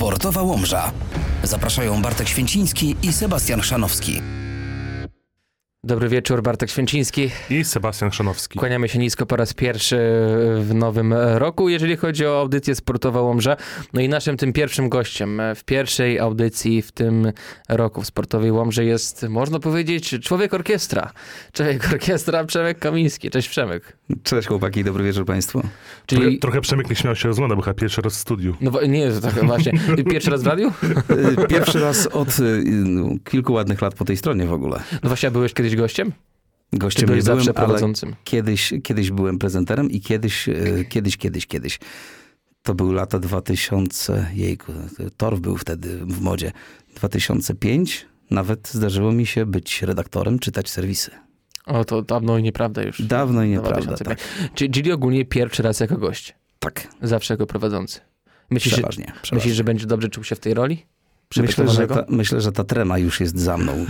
Sportowa Łomża. Zapraszają Bartek Święciński i Sebastian Chrzanowski. Dobry wieczór, Bartek Święciński i Sebastian Chrzanowski. Kłaniamy się nisko po raz pierwszy w nowym roku, jeżeli chodzi o audycję Sportowa Łomża. No i naszym tym pierwszym gościem w pierwszej audycji w tym roku w Sportowej Łomży jest, można powiedzieć, człowiek orkiestra. Przemek Kamiński. Cześć Przemek. Cześć chłopaki, dobry wieczór państwu. Czyli... Trochę Przemek nie śmiał się rozgląda, bo chyba pierwszy raz w studiu. No nie, tak właśnie. Pierwszy raz w radiu? Pierwszy raz od kilku ładnych lat po tej stronie w ogóle. No właśnie, a byłeś kiedyś gościem? Gościem byłeś nie byłem, zawsze prowadzącym? Ale kiedyś byłem prezenterem i kiedyś. To były lata 2000, jejku, Torf był wtedy w modzie. 2005, nawet zdarzyło mi się być redaktorem, czytać serwisy. O, to dawno i nieprawda już. Dawno i nieprawda, tak. Czyli ogólnie pierwszy raz jako gość? Tak. Zawsze jako prowadzący. Przeważnie. Myślisz, że będzie dobrze czuł się w tej roli? Myślę, że ta trema już jest za mną.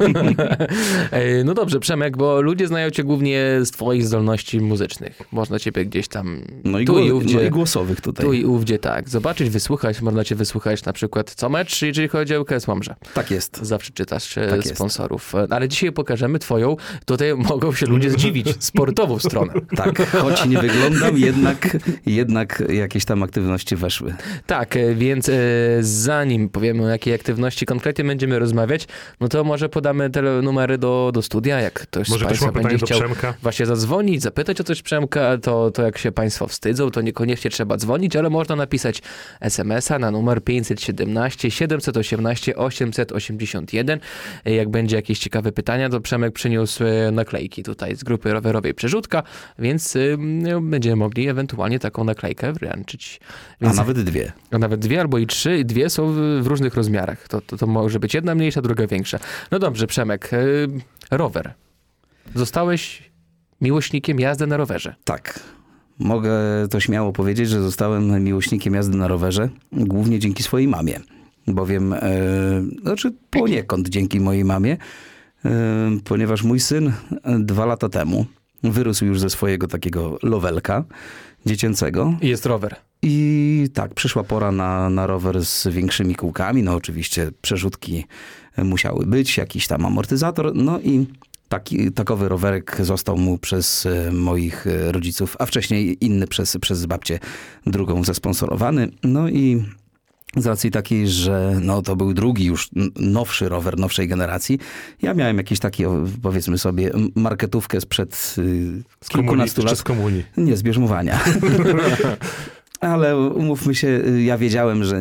No dobrze, Przemek, bo ludzie znają cię głównie z twoich zdolności muzycznych. Można ciebie gdzieś tam i głosowych tutaj. Tu i ówdzie, tak. Zobaczyć, wysłuchać. Można cię wysłuchać na przykład co mecz, jeżeli chodzi o ŁKS Łomża. Tak jest. Zawsze czytasz tak sponsorów. Ale dzisiaj pokażemy twoją, tutaj mogą się ludzie zdziwić, sportową stronę. Tak, choć nie wyglądam, jednak jakieś tam aktywności weszły. Tak, więc zanim powiemy o jakiej aktywności konkretnie będziemy rozmawiać, no to może podamy te numery do studia, jak ktoś może z państwa będzie chciał Przemka? Właśnie zadzwonić, zapytać o coś Przemka, to jak się państwo wstydzą, to niekoniecznie trzeba dzwonić, ale można napisać SMS-a na numer 517 718 881. Jak będzie jakieś ciekawe pytania, to Przemek przyniósł naklejki tutaj z grupy rowerowej Przerzutka, więc będziemy mogli ewentualnie taką naklejkę wręczyć. Więc, a nawet dwie. A nawet dwie albo i trzy. Dwie są w różnych rozmiarach. To może być jedna mniejsza, druga większa. No dobrze, Przemek. Rower. Zostałeś miłośnikiem jazdy na rowerze. Tak. Mogę to śmiało powiedzieć, że zostałem miłośnikiem jazdy na rowerze głównie dzięki swojej mamie. Bowiem, poniekąd dzięki mojej mamie, ponieważ mój syn 2 lata temu wyrósł już ze swojego takiego lowelka dziecięcego. I jest rower. I tak, przyszła pora na rower z większymi kółkami. No oczywiście przerzutki musiały być, jakiś tam amortyzator. No i takowy rowerek został mu przez moich rodziców, a wcześniej inny przez babcię drugą zasponsorowany. No i z racji takiej, że to był drugi już nowszy rower, nowszej generacji. Ja miałem jakiś taki, powiedzmy sobie, marketówkę sprzed kilkunastu lat. Z komunii. Nie, z bierzmowania. Ale umówmy się, ja wiedziałem, że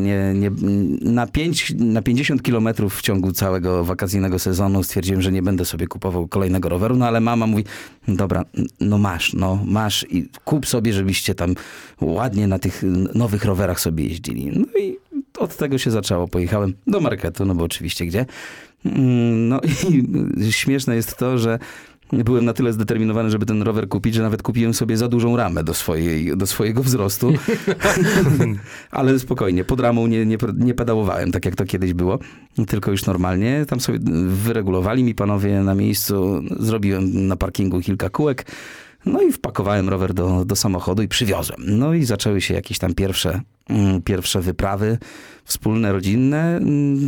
na 50 kilometrów w ciągu całego wakacyjnego sezonu stwierdziłem, że nie będę sobie kupował kolejnego roweru, no ale mama mówi, dobra, masz i kup sobie, żebyście tam ładnie na tych nowych rowerach sobie jeździli. No i od tego się zaczęło. Pojechałem do marketu, no bo oczywiście gdzie. No i śmieszne jest to, że byłem na tyle zdeterminowany, żeby ten rower kupić, że nawet kupiłem sobie za dużą ramę do swojego wzrostu. Ale spokojnie, pod ramą nie pedałowałem, tak jak to kiedyś było, tylko już normalnie. Tam sobie wyregulowali mi panowie na miejscu, zrobiłem na parkingu kilka kółek, no i wpakowałem rower do samochodu i przywiozłem. No i zaczęły się jakieś tam pierwsze wyprawy wspólne, rodzinne,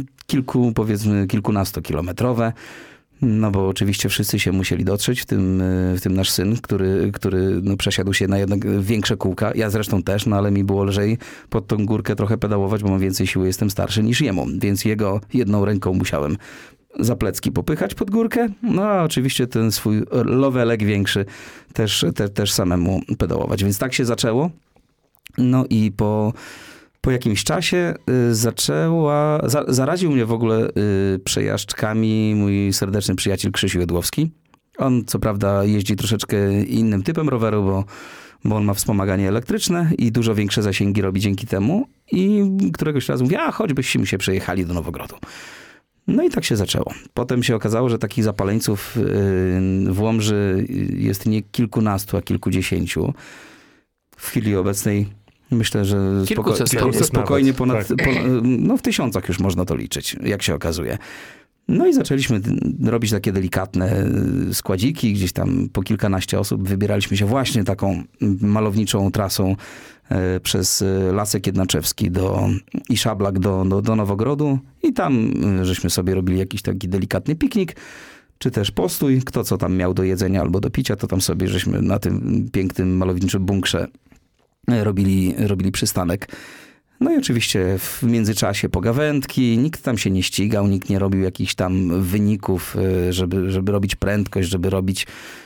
kilkunastokilometrowe. No bo oczywiście wszyscy się musieli dotrzeć, w tym nasz syn, który przesiadł się na jednak większe kółka. Ja zresztą też, ale mi było lżej pod tą górkę trochę pedałować, bo mam więcej siły, jestem starszy niż jemu. Więc jego jedną ręką musiałem za plecki popychać pod górkę. No a oczywiście ten swój lowelek większy też samemu pedałować. Więc tak się zaczęło. No i po jakimś czasie zaraził mnie w ogóle przejażdżkami mój serdeczny przyjaciel Krzysiu Jedłowski. On co prawda jeździ troszeczkę innym typem roweru, bo on ma wspomaganie elektryczne i dużo większe zasięgi robi dzięki temu. I któregoś razu mówi, choćbyśmy się przejechali do Nowogrodu. No i tak się zaczęło. Potem się okazało, że takich zapaleńców w Łomży jest nie kilkunastu, a kilkudziesięciu. W chwili obecnej myślę, że spokojnie w tysiącach już można to liczyć, jak się okazuje. No i zaczęliśmy robić takie delikatne składziki, gdzieś tam po kilkanaście osób wybieraliśmy się właśnie taką malowniczą trasą przez Lasek Jednaczewski i Szablak do Nowogrodu i tam żeśmy sobie robili jakiś taki delikatny piknik, czy też postój, kto co tam miał do jedzenia albo do picia, to tam sobie żeśmy na tym pięknym malowniczym bunkrze robili przystanek. No i oczywiście w międzyczasie pogawędki, nikt tam się nie ścigał, nikt nie robił jakichś tam wyników, żeby robić prędkość, żeby robić,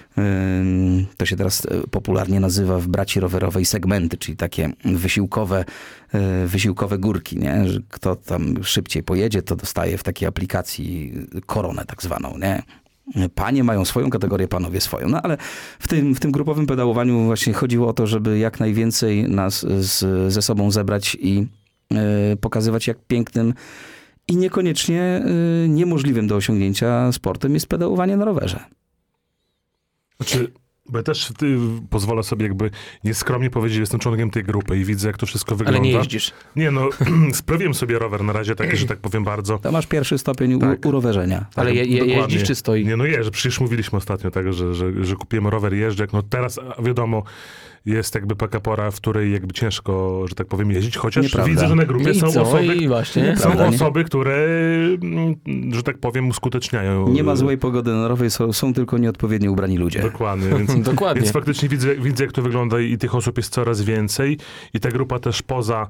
to się teraz popularnie nazywa w braci rowerowej segmenty, czyli takie wysiłkowe górki, nie? Że kto tam szybciej pojedzie, to dostaje w takiej aplikacji koronę tak zwaną, nie? Panie mają swoją kategorię, panowie swoją. No ale w tym grupowym pedałowaniu właśnie chodziło o to, żeby jak najwięcej nas ze sobą zebrać i pokazywać, jak pięknym i niekoniecznie niemożliwym do osiągnięcia sportem jest pedałowanie na rowerze. Znaczy, bo ja też pozwolę sobie jakby nieskromnie powiedzieć, że jestem członkiem tej grupy i widzę, jak to wszystko wygląda. Ale nie jeździsz. Nie, no, sprawiłem sobie rower na razie taki, że tak powiem bardzo. To masz pierwszy stopień urowerzenia. Ale jeździsz czy stoi? Nie, no jeżdżę. Przecież mówiliśmy ostatnio tak, że kupiłem rower i jeżdżę. No teraz, wiadomo, jest jakby taka pora, w której jakby ciężko, że tak powiem, jeździć, chociaż Nieprawda. widzę, że na grupie są osoby, które, że tak powiem, uskuteczniają. Nie ma złej pogody na rowerze, są tylko nieodpowiednio ubrani ludzie. Dokładnie, więc faktycznie widzę, jak to wygląda i tych osób jest coraz więcej i ta grupa też poza,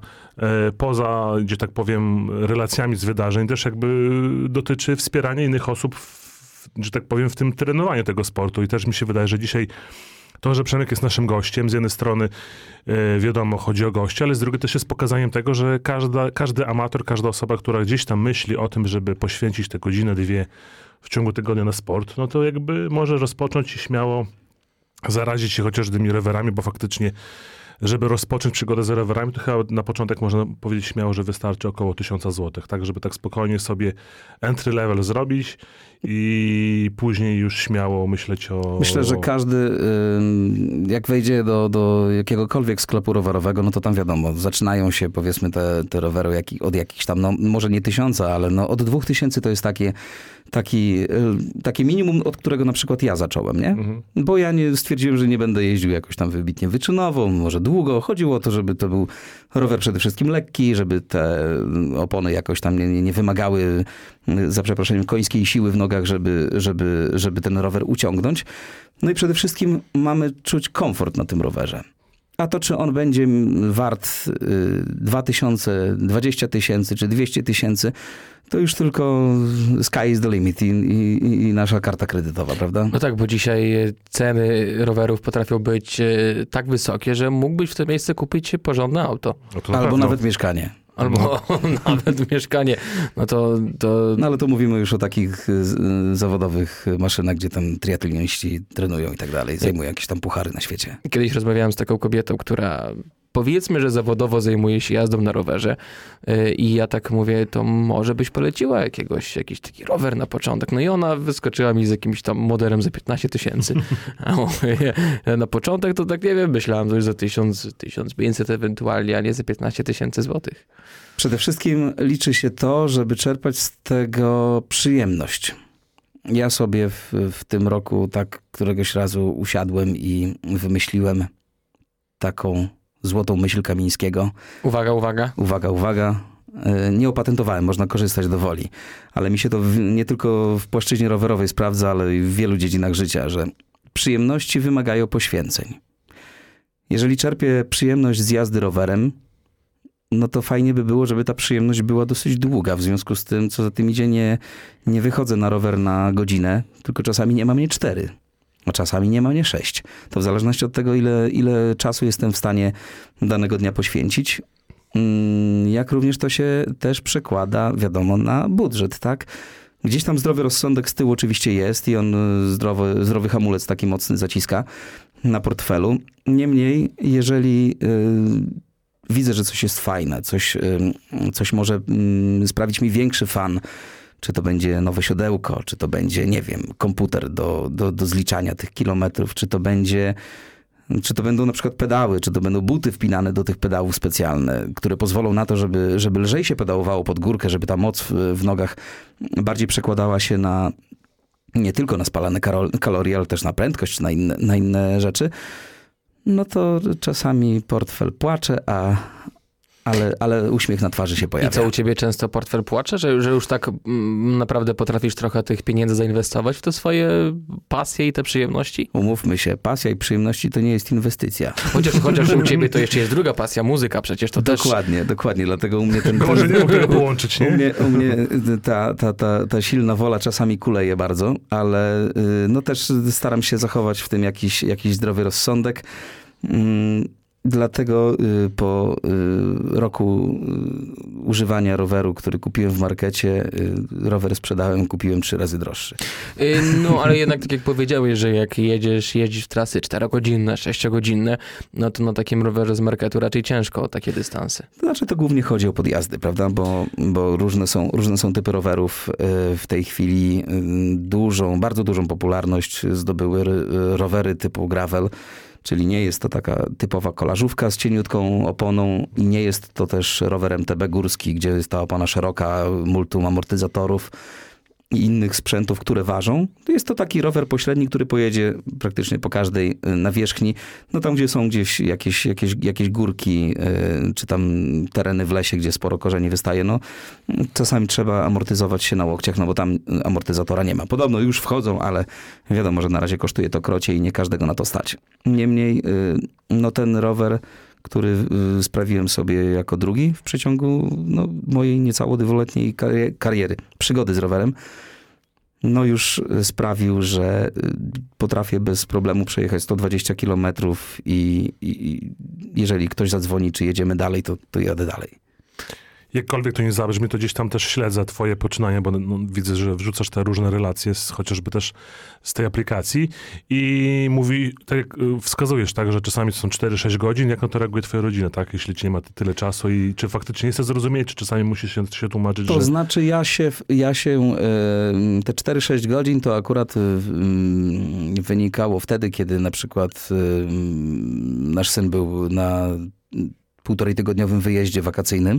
że tak powiem, relacjami z wydarzeń też jakby dotyczy wspierania innych osób, że tak powiem, w tym trenowaniu tego sportu i też mi się wydaje, że dzisiaj to, że Przemek jest naszym gościem, z jednej strony wiadomo, chodzi o gościa, ale z drugiej też jest pokazaniem tego, że każdy amator, każda osoba, która gdzieś tam myśli o tym, żeby poświęcić te godzinę, dwie w ciągu tygodnia na sport, no to jakby może rozpocząć i śmiało zarazić się chociaż tymi rowerami, bo faktycznie, żeby rozpocząć przygodę z rowerami, to chyba na początek można powiedzieć śmiało, że wystarczy około 1000 zł, tak, żeby tak spokojnie sobie entry level zrobić i później już śmiało myśleć o... Myślę, że każdy, jak wejdzie do jakiegokolwiek sklepu rowerowego, no to tam wiadomo, zaczynają się powiedzmy te rowery od jakichś tam, no może nie 1000, ale no od 2000 to jest takie minimum, od którego na przykład ja zacząłem, nie? Bo ja stwierdziłem, że nie będę jeździł jakoś tam wybitnie wyczynowo, może długo. Chodziło o to, żeby to był rower przede wszystkim lekki, żeby te opony jakoś tam nie wymagały, za przeproszeniem, końskiej siły w nogach, żeby ten rower uciągnąć. No i przede wszystkim mamy czuć komfort na tym rowerze. A to, czy on będzie wart 2000, 20 000 czy 200 000, to już tylko sky is the limit i nasza karta kredytowa, prawda? No tak, bo dzisiaj ceny rowerów potrafią być tak wysokie, że mógłbyś w to miejsce kupić porządne auto. Albo nawet mieszkanie. Albo nawet mieszkanie. No to... No ale to mówimy już o takich zawodowych maszynach, gdzie tam triatloniści trenują i tak dalej. Zajmują jakieś tam puchary na świecie. Kiedyś rozmawiałem z taką kobietą, która powiedzmy, że zawodowo zajmuje się jazdą na rowerze i ja tak mówię, to może byś poleciła jakiś taki rower na początek. No i ona wyskoczyła mi z jakimś tam modelem za 15 000. A mówię, na początek to tak nie wiem, myślałem, że już za 1000, 1500 ewentualnie, a nie za 15 000 złotych. Przede wszystkim liczy się to, żeby czerpać z tego przyjemność. Ja sobie w tym roku tak któregoś razu usiadłem i wymyśliłem taką złotą myśl Kamińskiego. Uwaga. Nie opatentowałem, można korzystać do woli. Ale mi się to nie tylko w płaszczyźnie rowerowej sprawdza, ale i w wielu dziedzinach życia, że przyjemności wymagają poświęceń. Jeżeli czerpię przyjemność z jazdy rowerem, no to fajnie by było, żeby ta przyjemność była dosyć długa. W związku z tym, co za tym idzie, nie wychodzę na rower na godzinę, tylko czasami nie ma mnie 4. A czasami nie ma mnie 6. To w zależności od tego, ile czasu jestem w stanie danego dnia poświęcić. Jak również to się też przekłada, wiadomo, na budżet, tak? Gdzieś tam zdrowy rozsądek z tyłu oczywiście jest i on zdrowy hamulec taki mocny zaciska na portfelu. Niemniej, jeżeli widzę, że coś jest fajne, coś może sprawić mi większy fan, czy to będzie nowe siodełko, czy to będzie, nie wiem, komputer do zliczania tych kilometrów, czy to będzie Czy to będą na przykład pedały, czy to będą buty wpinane do tych pedałów specjalne, które pozwolą na to, żeby lżej się pedałowało pod górkę, żeby ta moc w nogach bardziej przekładała się nie tylko na spalane kalorie, ale też na prędkość, na inne rzeczy, no to czasami portfel płacze, ale uśmiech na twarzy się pojawia. I co, u ciebie często portfel płacze, że już tak naprawdę potrafisz trochę tych pieniędzy zainwestować w te swoje pasje i te przyjemności? Umówmy się, pasja i przyjemności to nie jest inwestycja. Chociaż u ciebie to jeszcze jest druga pasja, muzyka przecież, to Dokładnie, dlatego u mnie Może nie mogę połączyć, nie? U mnie ta silna wola czasami kuleje bardzo, ale no też staram się zachować w tym jakiś zdrowy rozsądek. Dlatego po roku używania roweru, który kupiłem w markecie, rower sprzedałem, kupiłem 3 razy droższy. No, ale jednak tak jak powiedziałeś, że jak jeździsz w trasy 4-godzinne, 6-godzinne, no to na takim rowerze z marketu raczej ciężko o takie dystanse. To znaczy to głównie chodzi o podjazdy, prawda? Bo różne są typy rowerów. W tej chwili bardzo dużą popularność zdobyły rowery typu gravel. Czyli nie jest to taka typowa kolażówka z cieniutką oponą i nie jest to też rower MTB górski, gdzie jest ta opona szeroka, multum amortyzatorów i innych sprzętów, które ważą. Jest to taki rower pośredni, który pojedzie praktycznie po każdej nawierzchni. No tam, gdzie są gdzieś jakieś górki, czy tam tereny w lesie, gdzie sporo korzeni wystaje, no czasami trzeba amortyzować się na łokciach, no bo tam amortyzatora nie ma. Podobno już wchodzą, ale wiadomo, że na razie kosztuje to krocie i nie każdego na to stać. Niemniej, no ten rower, który sprawiłem sobie jako drugi w przeciągu mojej niecało dwuletniej kariery, przygody z rowerem, no już sprawił, że potrafię bez problemu przejechać 120 km i jeżeli ktoś zadzwoni, czy jedziemy dalej, to jadę dalej. Jakkolwiek to nie zabrzmi, to gdzieś tam też śledzę twoje poczynania, bo widzę, że wrzucasz te różne relacje, chociażby też z tej aplikacji i tak jak wskazujesz, tak, że czasami to są 4-6 godzin, jak na to reaguje twoja rodzina, tak, jeśli ci nie ma tyle czasu i czy faktycznie jest to zrozumieć, czy czasami musisz się tłumaczyć, to znaczy ja się te 4-6 godzin to akurat wynikało wtedy, kiedy na przykład nasz syn był na 1,5-tygodniowym wyjeździe wakacyjnym,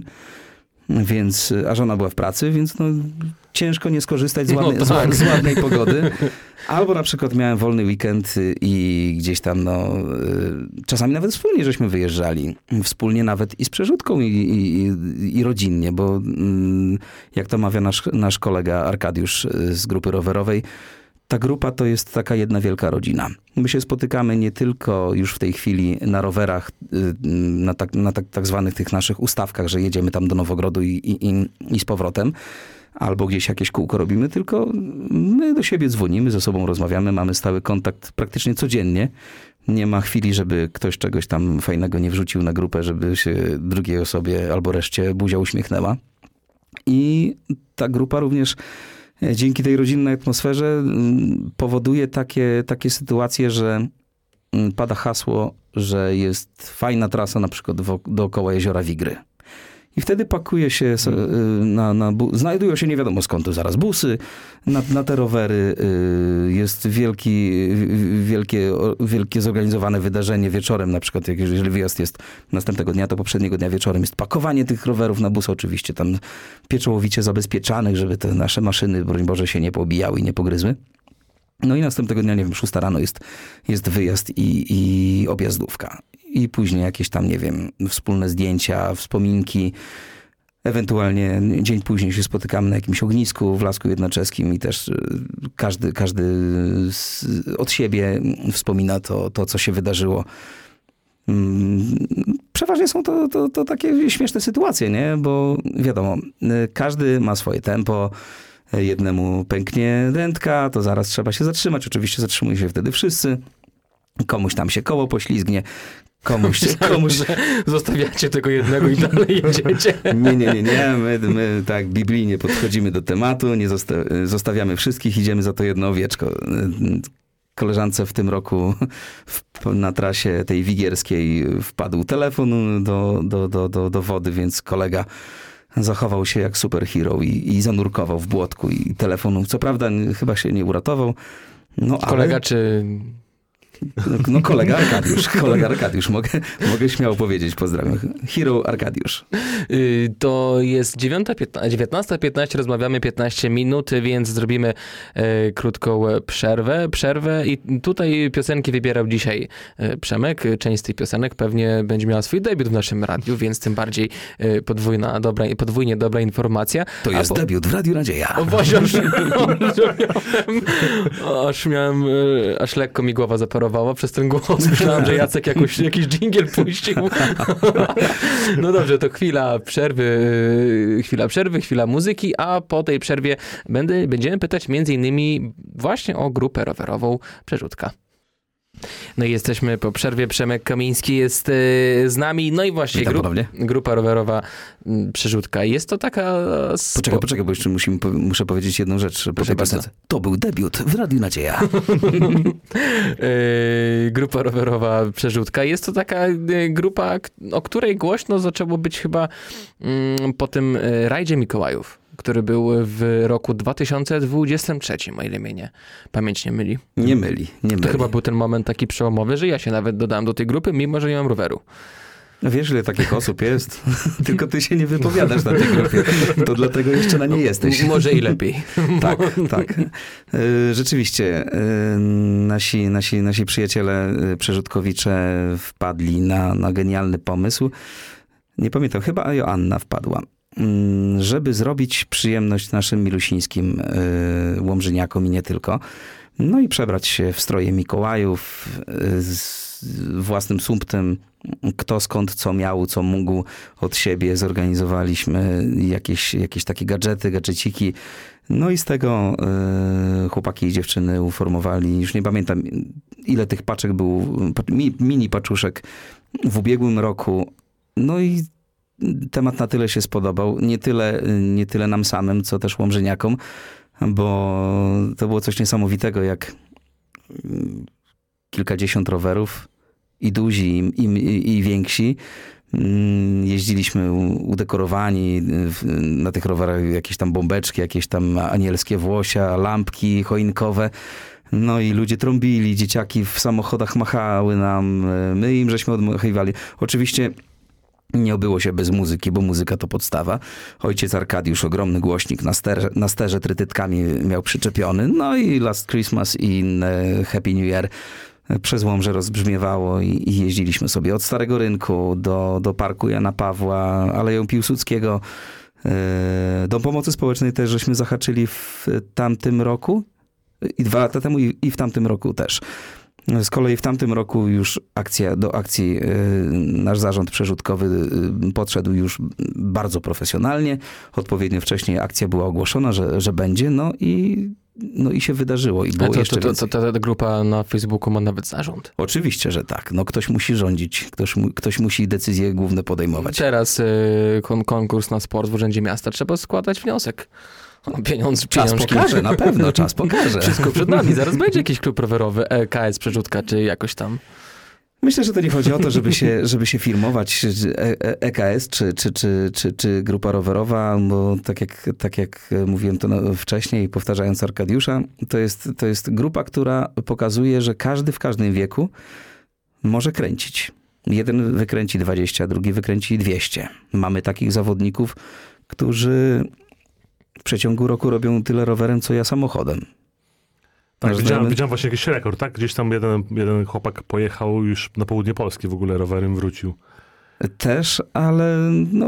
a żona była w pracy, więc ciężko nie skorzystać z ładnej pogody. Albo na przykład miałem wolny weekend i gdzieś tam, czasami nawet wspólnie żeśmy wyjeżdżali. Wspólnie nawet i z przerzutką i rodzinnie, bo jak to mawia nasz kolega Arkadiusz z grupy rowerowej, ta grupa to jest taka jedna wielka rodzina. My się spotykamy nie tylko już w tej chwili na rowerach, na tak zwanych tych naszych ustawkach, że jedziemy tam do Nowogrodu i z powrotem, albo gdzieś jakieś kółko robimy, tylko my do siebie dzwonimy, ze sobą rozmawiamy, mamy stały kontakt praktycznie codziennie. Nie ma chwili, żeby ktoś czegoś tam fajnego nie wrzucił na grupę, żeby się drugiej osobie albo reszcie buzia uśmiechnęła. I ta grupa również dzięki tej rodzinnej atmosferze powoduje takie sytuacje, że pada hasło, że jest fajna trasa na przykład dookoła jeziora Wigry. I wtedy pakuje się, znajdują się nie wiadomo skąd tu zaraz busy na te rowery. Jest wielkie zorganizowane wydarzenie wieczorem, na przykład jeżeli wyjazd jest następnego dnia, to poprzedniego dnia wieczorem jest pakowanie tych rowerów na bus, oczywiście tam pieczołowicie zabezpieczanych, żeby te nasze maszyny, broń Boże, się nie pobijały i nie pogryzły. No i następnego dnia, nie wiem, 6 rano jest wyjazd i objazdówka. I później jakieś tam, nie wiem, wspólne zdjęcia, wspominki. Ewentualnie dzień później się spotykamy na jakimś ognisku w Lasku Jednoczeskim i też każdy od siebie wspomina to co się wydarzyło. Przeważnie są to takie śmieszne sytuacje, nie? Bo wiadomo, każdy ma swoje tempo. Jednemu pęknie dętka, to zaraz trzeba się zatrzymać. Oczywiście zatrzymują się wtedy wszyscy. Komuś tam się koło poślizgnie. Komuś... Zostawiacie tego jednego i dalej jedziecie. Nie. My tak biblijnie podchodzimy do tematu, nie zostawiamy wszystkich, idziemy za to jedno owieczko. Koleżance w tym roku na trasie tej wigierskiej wpadł telefon do wody, więc kolega zachował się jak superhero i zanurkował w błotku i telefonu. Co prawda chyba się nie uratował. Kolega czy No kolega Arkadiusz, mogę śmiało powiedzieć, pozdrawiam. Hero Arkadiusz. To jest 19:15, rozmawiamy 15 minut, więc zrobimy krótką przerwę i tutaj piosenki wybierał dzisiaj Przemek. Część z tych piosenek pewnie będzie miała swój debiut w naszym radiu, więc tym bardziej podwójnie dobra informacja. To jest debiut w Radiu Nadzieja. O właśnie, aż lekko mi głowa zaparowała przez ten głos. Myślałem, że Jacek jakiś dżingiel puścił. No dobrze, to chwila przerwy, chwila muzyki, a po tej przerwie będziemy pytać m.in. właśnie o grupę rowerową Przerzutka. No i jesteśmy po przerwie. Przemek Kamiński jest z nami. No i właśnie grupa rowerowa Przerzutka. Jest to taka... Poczekaj, bo jeszcze muszę powiedzieć jedną rzecz. To był debiut w Radiu Nadzieja. Grupa rowerowa Przerzutka. Jest to taka grupa, o której głośno zaczęło być chyba po tym rajdzie Mikołajów, który był w roku 2023, o ile mnie pamięć nie myli. Nie myli. To chyba był ten moment taki przełomowy, że ja się nawet dodałem do tej grupy, mimo że nie mam roweru. No wiesz, ile takich osób jest? Tylko ty się nie wypowiadasz na tej grupie. To dlatego jeszcze na niej jesteś. Może i lepiej. Tak. Rzeczywiście, nasi przyjaciele Przerzutkowicze wpadli na genialny pomysł. Nie pamiętam, chyba Joanna wpadła. Żeby zrobić przyjemność naszym milusińskim łomżyniakom i nie tylko. No i przebrać się w stroje Mikołajów z własnym sumptem. Kto skąd co miał, co mógł od siebie. Zorganizowaliśmy jakieś takie gadżeciki. No i z tego chłopaki i dziewczyny uformowali, już nie pamiętam ile tych paczek był, mini paczuszek w ubiegłym roku. No i temat na tyle się spodobał. Nie tyle nam samym, co też łomżyniakom, bo to było coś niesamowitego, jak kilkadziesiąt rowerów i duzi, i więksi. Jeździliśmy udekorowani, na tych rowerach jakieś tam bombeczki, jakieś tam anielskie włosia, lampki choinkowe. No i ludzie trąbili, dzieciaki w samochodach machały nam, my im żeśmy odmachiwali. Oczywiście nie obyło się bez muzyki, bo muzyka to podstawa. Ojciec Arkadiusz, ogromny głośnik na sterze trytytkami miał przyczepiony. No i Last Christmas i Happy New Year przez Łomżę rozbrzmiewało i jeździliśmy sobie od Starego Rynku do Parku Jana Pawła, Aleją Piłsudskiego. Dom Pomocy Społecznej też żeśmy zahaczyli w tamtym roku i 2 lata temu i w tamtym roku też. Z kolei w tamtym roku już do akcji nasz zarząd przerzutkowy podszedł już bardzo profesjonalnie. Odpowiednio wcześniej akcja była ogłoszona, że będzie, no i się wydarzyło. I było jeszcze więcej. Ta grupa na Facebooku ma nawet zarząd? Oczywiście, że tak. No ktoś musi rządzić, ktoś musi decyzje główne podejmować. Teraz konkurs na sport w Urzędzie Miasta. Trzeba składać wniosek. Czas pokaże, na pewno, czas pokaże. Wszystko przed nami. Zaraz będzie jakiś klub rowerowy, KS Przerzutka, czy jakoś tam. Myślę, że to nie chodzi o to, żeby się firmować EKS czy grupa rowerowa, bo tak jak mówiłem to wcześniej, powtarzając Arkadiusza, to jest grupa, która pokazuje, że każdy w każdym wieku może kręcić. Jeden wykręci 20, drugi wykręci 200. Mamy takich zawodników, którzy w przeciągu roku robią tyle rowerem, co ja samochodem. Tak, widziałem właśnie jakiś rekord, tak? Gdzieś tam jeden chłopak pojechał już na południe Polski w ogóle rowerem, wrócił. Też, ale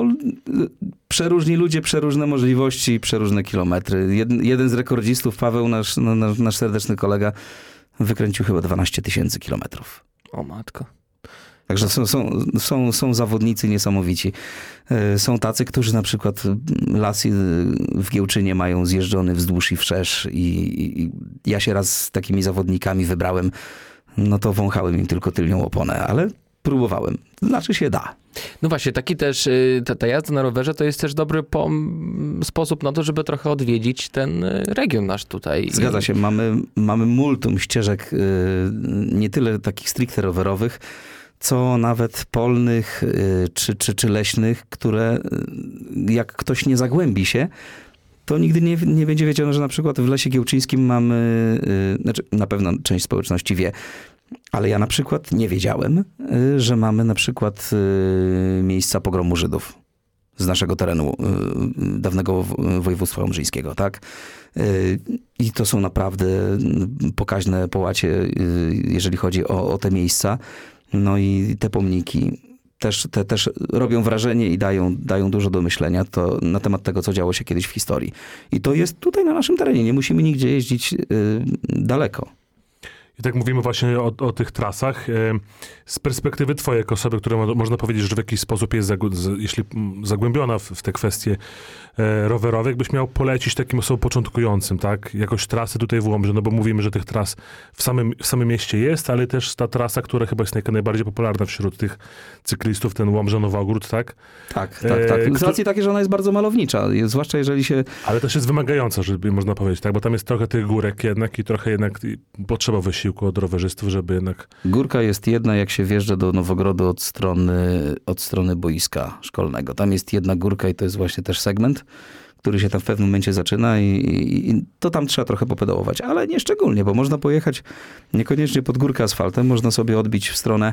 przeróżni ludzie, przeróżne możliwości, przeróżne kilometry. Jeden z rekordzistów, Paweł, nasz serdeczny kolega, wykręcił chyba 12 000 kilometrów. O matko. Także są zawodnicy niesamowici. Są tacy, którzy na przykład lasy w Giełczynie mają zjeżdżony wzdłuż i wszerz i ja się raz z takimi zawodnikami wybrałem, no to wąchałem im tylko tylnią oponę, ale próbowałem. Znaczy się da. No właśnie, taki też, ta jazda na rowerze to jest też dobry sposób na to, żeby trochę odwiedzić ten region nasz tutaj. Zgadza się, mamy multum ścieżek, nie tyle takich stricte rowerowych, co nawet polnych czy leśnych, które jak ktoś nie zagłębi się, to nigdy nie będzie wiedział, że na przykład w Lesie Giełczyńskim mamy, znaczy na pewno część społeczności wie, Ale ja na przykład nie wiedziałem, że mamy na przykład miejsca pogromu Żydów z naszego terenu dawnego województwa łomżyńskiego, tak? I to są naprawdę pokaźne połacie, jeżeli chodzi o te miejsca. No i te pomniki też robią wrażenie i dają dużo do myślenia na temat tego, co działo się kiedyś w historii. I to jest tutaj na naszym terenie. Nie musimy nigdzie jeździć daleko. I tak mówimy właśnie o tych trasach. Z perspektywy twojej, jako osoby, która można powiedzieć, że w jakiś sposób jest jeśli zagłębiona w te kwestie rowerowe, jakbyś miał polecić takim osobom początkującym, tak? Jakoś trasy tutaj w Łomży, no bo mówimy, że tych tras w samym mieście jest, ale też ta trasa, która chyba jest najbardziej popularna wśród tych cyklistów, ten Łomża-Nowogród, tak? Tak. Z racji takiej, że ona jest bardzo malownicza, zwłaszcza jeżeli się... Ale też jest wymagająca, żeby można powiedzieć, tak? Bo tam jest trochę tych górek jednak i trochę jednak potrzeba wysiłku od rowerzystów, żeby jednak... Górka jest jedna, jak się wjeżdża do Nowogrodu od strony boiska szkolnego. Tam jest jedna górka i to jest właśnie też segment, który się tam w pewnym momencie zaczyna i to tam trzeba trochę popedałować, ale nie szczególnie, bo można pojechać niekoniecznie pod górkę asfaltem, można sobie odbić w stronę...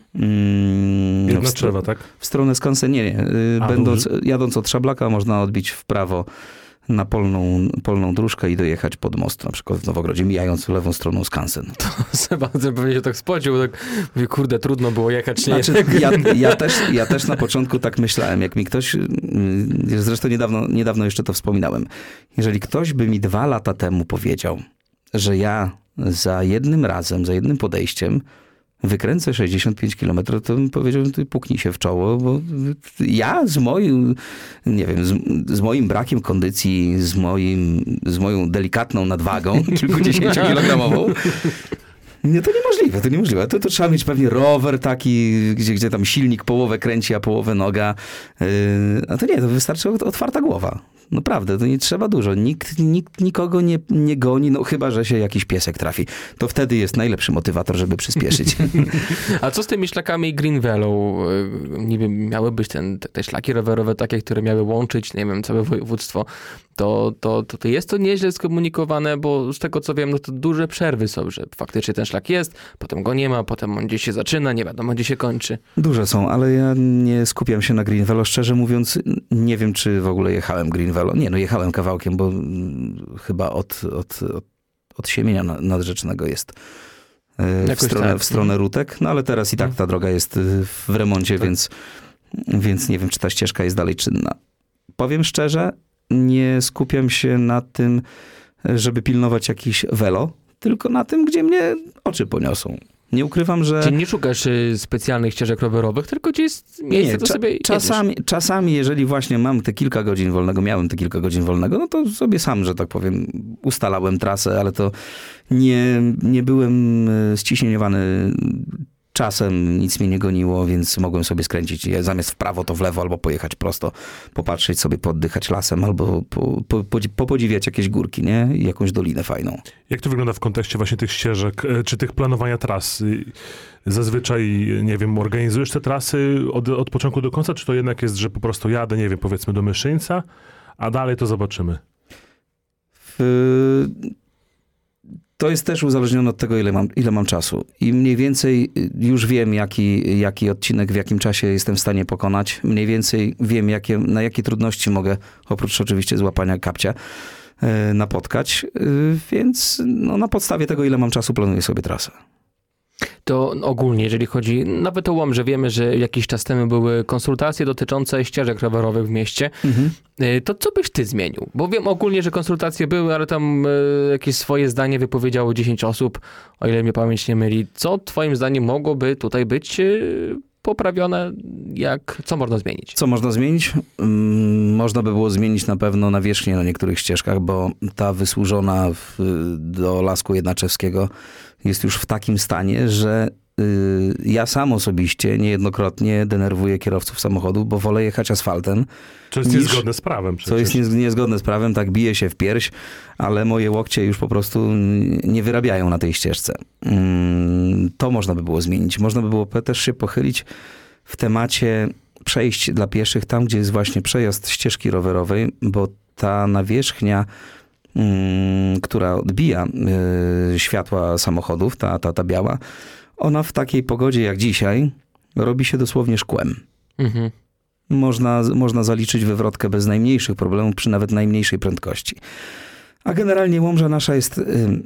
Trzewa, tak? W stronę Skansen, nie. Jadąc od Szablaka można odbić w prawo na polną dróżkę i dojechać pod most, na przykład w Nowogrodzie, mijając lewą stroną Skansen. Sebastian pewnie się tak spodził, tak mówi, kurde, trudno było jechać. Nie? Znaczy, ja też na początku tak myślałem, jak mi ktoś, zresztą niedawno jeszcze to wspominałem, jeżeli ktoś by mi 2 lata temu powiedział, że ja za jednym razem, za jednym podejściem wykręcę 65 km, to bym powiedział, ty puknij się w czoło, bo ja z moim, nie wiem, z moim brakiem kondycji, z moją delikatną nadwagą, kilkudziesięciokilogramową, nie, to niemożliwe. To trzeba mieć pewnie rower taki, gdzie tam silnik połowę kręci, a połowę noga. A to nie, to wystarczy otwarta głowa. Naprawdę, to nie trzeba dużo. Nikt nikogo nie goni, no chyba, że się jakiś piesek trafi. To wtedy jest najlepszy motywator, żeby przyspieszyć. A co z tymi szlakami i Greenwellą? Nie wiem, miały być te szlaki rowerowe takie, które miały łączyć, nie wiem, całe województwo. To jest to nieźle skomunikowane, bo z tego co wiem, no to duże przerwy są, że faktycznie ten szlak jest, potem go nie ma, potem on gdzieś się zaczyna, nie wiadomo gdzie się kończy. Duże są, ale ja nie skupiam się na Greenwello. Szczerze mówiąc, nie wiem, czy w ogóle jechałem Greenwello. Nie, no jechałem kawałkiem, bo chyba od Siemienia Nadrzecznego jest w stronę Rutek. No ale teraz i tak ta droga jest w remoncie, tak. Więc nie wiem, czy ta ścieżka jest dalej czynna. Powiem szczerze, nie skupiam się na tym, żeby pilnować jakiś welo, tylko na tym, gdzie mnie oczy poniosą. Nie ukrywam, że... Czyli nie szukasz specjalnych ścieżek rowerowych, tylko gdzie jest miejsce, to sobie czasami, jeżeli właśnie miałem te kilka godzin wolnego, no to sobie sam, że tak powiem, ustalałem trasę, ale to nie byłem ściśnieniowany czasem, nic mnie nie goniło, więc mogłem sobie skręcić zamiast w prawo, to w lewo, albo pojechać prosto, popatrzeć sobie, poddychać lasem, albo popodziwiać jakieś górki, nie? I jakąś dolinę fajną. Jak to wygląda w kontekście właśnie tych ścieżek, czy tych planowania tras? Zazwyczaj, nie wiem, organizujesz te trasy od początku do końca, czy to jednak jest, że po prostu jadę, nie wiem, powiedzmy do Myszyńca, a dalej to zobaczymy? To jest też uzależnione od tego, ile mam czasu. I mniej więcej już wiem, jaki odcinek, w jakim czasie jestem w stanie pokonać. Mniej więcej wiem, na jakie trudności mogę, oprócz oczywiście złapania kapcia, napotkać. Więc no, na podstawie tego, ile mam czasu, planuję sobie trasę. To ogólnie, jeżeli chodzi nawet o Łomżę, wiemy, że jakiś czas temu były konsultacje dotyczące ścieżek rowerowych w mieście. To co byś ty zmienił? Bo wiem ogólnie, że konsultacje były, ale tam jakieś swoje zdanie wypowiedziało 10 osób, o ile mnie pamięć nie myli. Co twoim zdaniem mogłoby tutaj być poprawione? Co można zmienić? Co można zmienić? Można by było zmienić na pewno nawierzchnię na niektórych ścieżkach, bo ta wysłużona do Lasku Jednaczewskiego jest już w takim stanie, że ja sam osobiście niejednokrotnie denerwuję kierowców samochodu, bo wolę jechać asfaltem. To jest niezgodne z prawem przecież. To jest niezgodne z prawem, tak bije się w pierś, ale moje łokcie już po prostu nie wyrabiają na tej ścieżce. To można by było zmienić. Można by było też się pochylić w temacie przejść dla pieszych tam, gdzie jest właśnie przejazd ścieżki rowerowej, bo ta nawierzchnia, która odbija światła samochodów, ta biała, ona w takiej pogodzie jak dzisiaj robi się dosłownie szkłem. Mhm. Można zaliczyć wywrotkę bez najmniejszych problemów, przy nawet najmniejszej prędkości. A generalnie Łomża nasza jest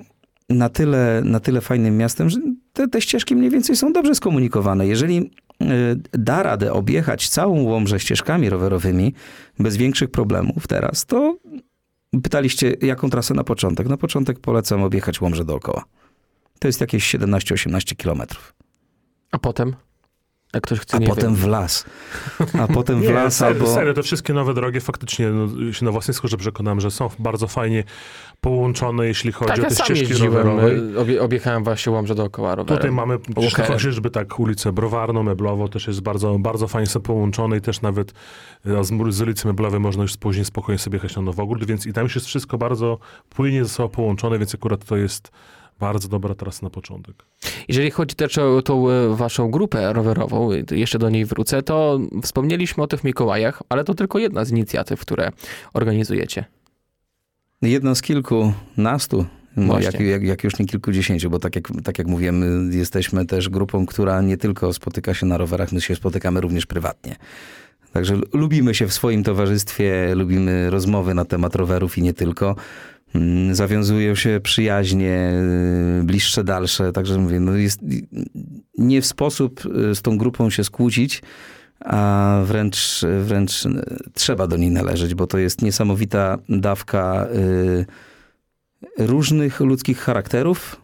na tyle fajnym miastem, że te ścieżki mniej więcej są dobrze skomunikowane. Jeżeli da radę objechać całą Łomżę ścieżkami rowerowymi bez większych problemów teraz, to pytaliście, jaką trasę na początek? Na początek polecam objechać Łomżę dookoła. To jest jakieś 17-18 kilometrów. A potem? Jak ktoś chce, A nie potem wiem. w las. A potem w las Serio, te wszystkie nowe drogi faktycznie się na własnej skórze przekonałem, że są bardzo fajnie połączone, jeśli chodzi Tak, o ja te sam ścieżki jeździłem, rowerowe. objechałem właśnie Łomżę dookoła rowerem. Tutaj mamy chociażby tak ulicę Browarną, Meblową, też jest bardzo, bardzo fajnie są połączone i też nawet z ulicy Meblowej można już później spokojnie sobie jechać na Nowogród, więc i tam już jest wszystko bardzo płynnie ze sobą połączone, więc akurat to jest bardzo dobra trasa na początek. Jeżeli chodzi też o tą waszą grupę rowerową, jeszcze do niej wrócę, to wspomnieliśmy o tych Mikołajach, ale to tylko jedna z inicjatyw, które organizujecie. Jedna z kilkunastu, no Właśnie. jak już nie kilkudziesięciu, bo tak jak mówiłem, jesteśmy też grupą, która nie tylko spotyka się na rowerach, my się spotykamy również prywatnie. Także lubimy się w swoim towarzystwie, lubimy rozmowy na temat rowerów i nie tylko. Zawiązują się przyjaźnie, bliższe, dalsze, także mówię, no jest nie w sposób z tą grupą się skłócić, a wręcz trzeba do niej należeć, bo to jest niesamowita dawka różnych ludzkich charakterów,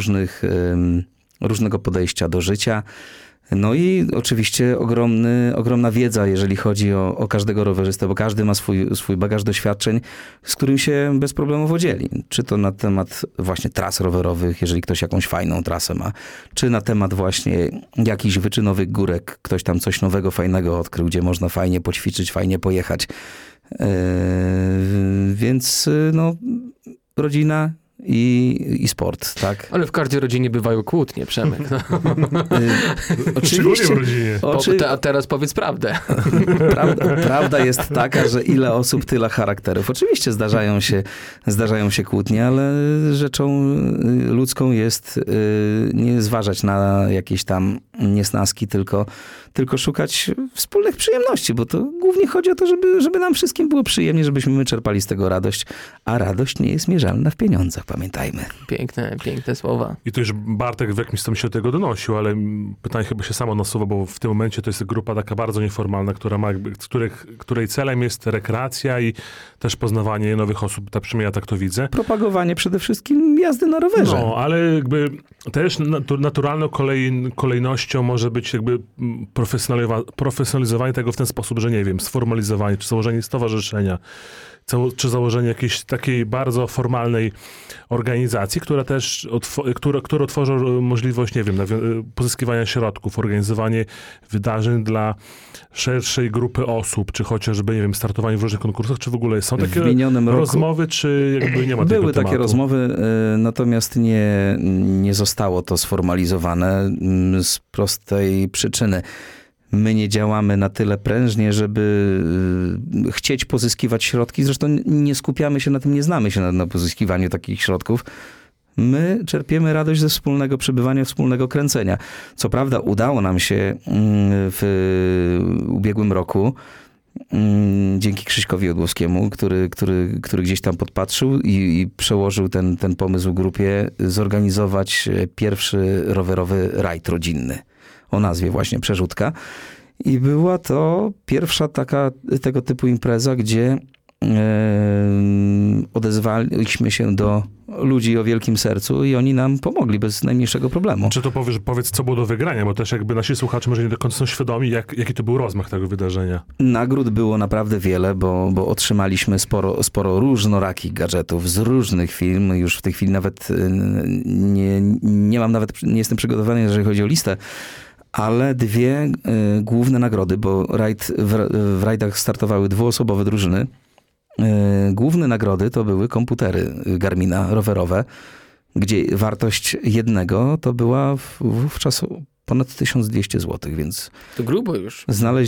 różnego podejścia do życia. No i oczywiście ogromna wiedza, jeżeli chodzi o każdego rowerzystę, bo każdy ma swój bagaż doświadczeń, z którym się bezproblemowo dzieli. Czy to na temat właśnie tras rowerowych, jeżeli ktoś jakąś fajną trasę ma, czy na temat właśnie jakichś wyczynowych górek, ktoś tam coś nowego, fajnego odkrył, gdzie można fajnie poćwiczyć, fajnie pojechać. Więc no, rodzina i sport, tak? Ale w każdej rodzinie bywają kłótnie, Przemek. No. Szczególnie w rodzinie. A teraz powiedz prawdę. Prawda jest taka, że ile osób, tyle charakterów. Oczywiście zdarzają się kłótnie, ale rzeczą ludzką jest nie zważać na jakieś tam niesnaski, tylko szukać wspólnych przyjemności, bo to głównie chodzi o to, żeby nam wszystkim było przyjemnie, żebyśmy my czerpali z tego radość, a radość nie jest mierzalna w pieniądzach, pamiętajmy. Piękne słowa. I to już Bartek w jakimś stopniu się do tego donosił, ale pytanie chyba się samo nasuwa, bo w tym momencie to jest grupa taka bardzo nieformalna, która ma której celem jest rekreacja i też poznawanie nowych osób, przynajmniej ja tak to widzę. Propagowanie przede wszystkim jazdy na rowerze. No, ale jakby też naturalną kolejnością może być jakby profesjonalizowanie tego w ten sposób, że nie wiem, sformalizowanie, czy założenie stowarzyszenia, czy założenie jakiejś takiej bardzo formalnej organizacji, która też która otworzy możliwość, nie wiem, pozyskiwania środków, organizowanie wydarzeń dla szerszej grupy osób, czy chociażby, nie wiem, startowanie w różnych konkursach, czy w ogóle są takie rozmowy, czy jakby nie ma tego Były tematu? takie rozmowy, natomiast nie zostało to sformalizowane z prostej przyczyny. My nie działamy na tyle prężnie, żeby chcieć pozyskiwać środki. Zresztą nie skupiamy się na tym, nie znamy się na pozyskiwaniu takich środków. My czerpiemy radość ze wspólnego przebywania, wspólnego kręcenia. Co prawda udało nam się w ubiegłym roku, dzięki Krzyśkowi Odłowskiemu, który gdzieś tam podpatrzył i przełożył ten pomysł grupie, zorganizować pierwszy rowerowy rajd rodzinny o nazwie właśnie Przerzutka. I była to pierwsza tego typu impreza, gdzie odezwaliśmy się do ludzi o wielkim sercu i oni nam pomogli bez najmniejszego problemu. Czy to powiedz, co było do wygrania, bo też jakby nasi słuchacze może nie do końca są świadomi, jaki to był rozmach tego wydarzenia. Nagród było naprawdę wiele, bo otrzymaliśmy sporo różnorakich gadżetów z różnych firm. Już w tej chwili nawet nie jestem przygotowany, jeżeli chodzi o listę, ale dwie główne nagrody, bo w rajdach startowały dwuosobowe drużyny. Główne nagrody to były komputery Garmina rowerowe, gdzie wartość jednego to była wówczas ponad 1200 zł, więc To grubo już.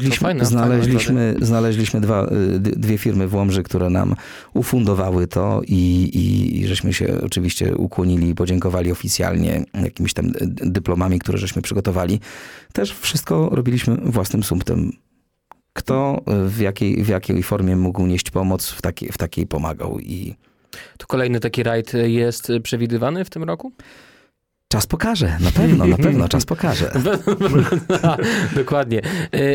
znaleźliśmy dwie firmy w Łomży, które nam ufundowały to i żeśmy się oczywiście ukłonili i podziękowali oficjalnie jakimiś tam dyplomami, które żeśmy przygotowali. Też wszystko robiliśmy własnym sumptem. Kto w jakiej formie mógł nieść pomoc, w takiej pomagał. I To kolejny taki rajd jest przewidywany w tym roku? czas pokaże, na pewno czas pokaże. Dokładnie.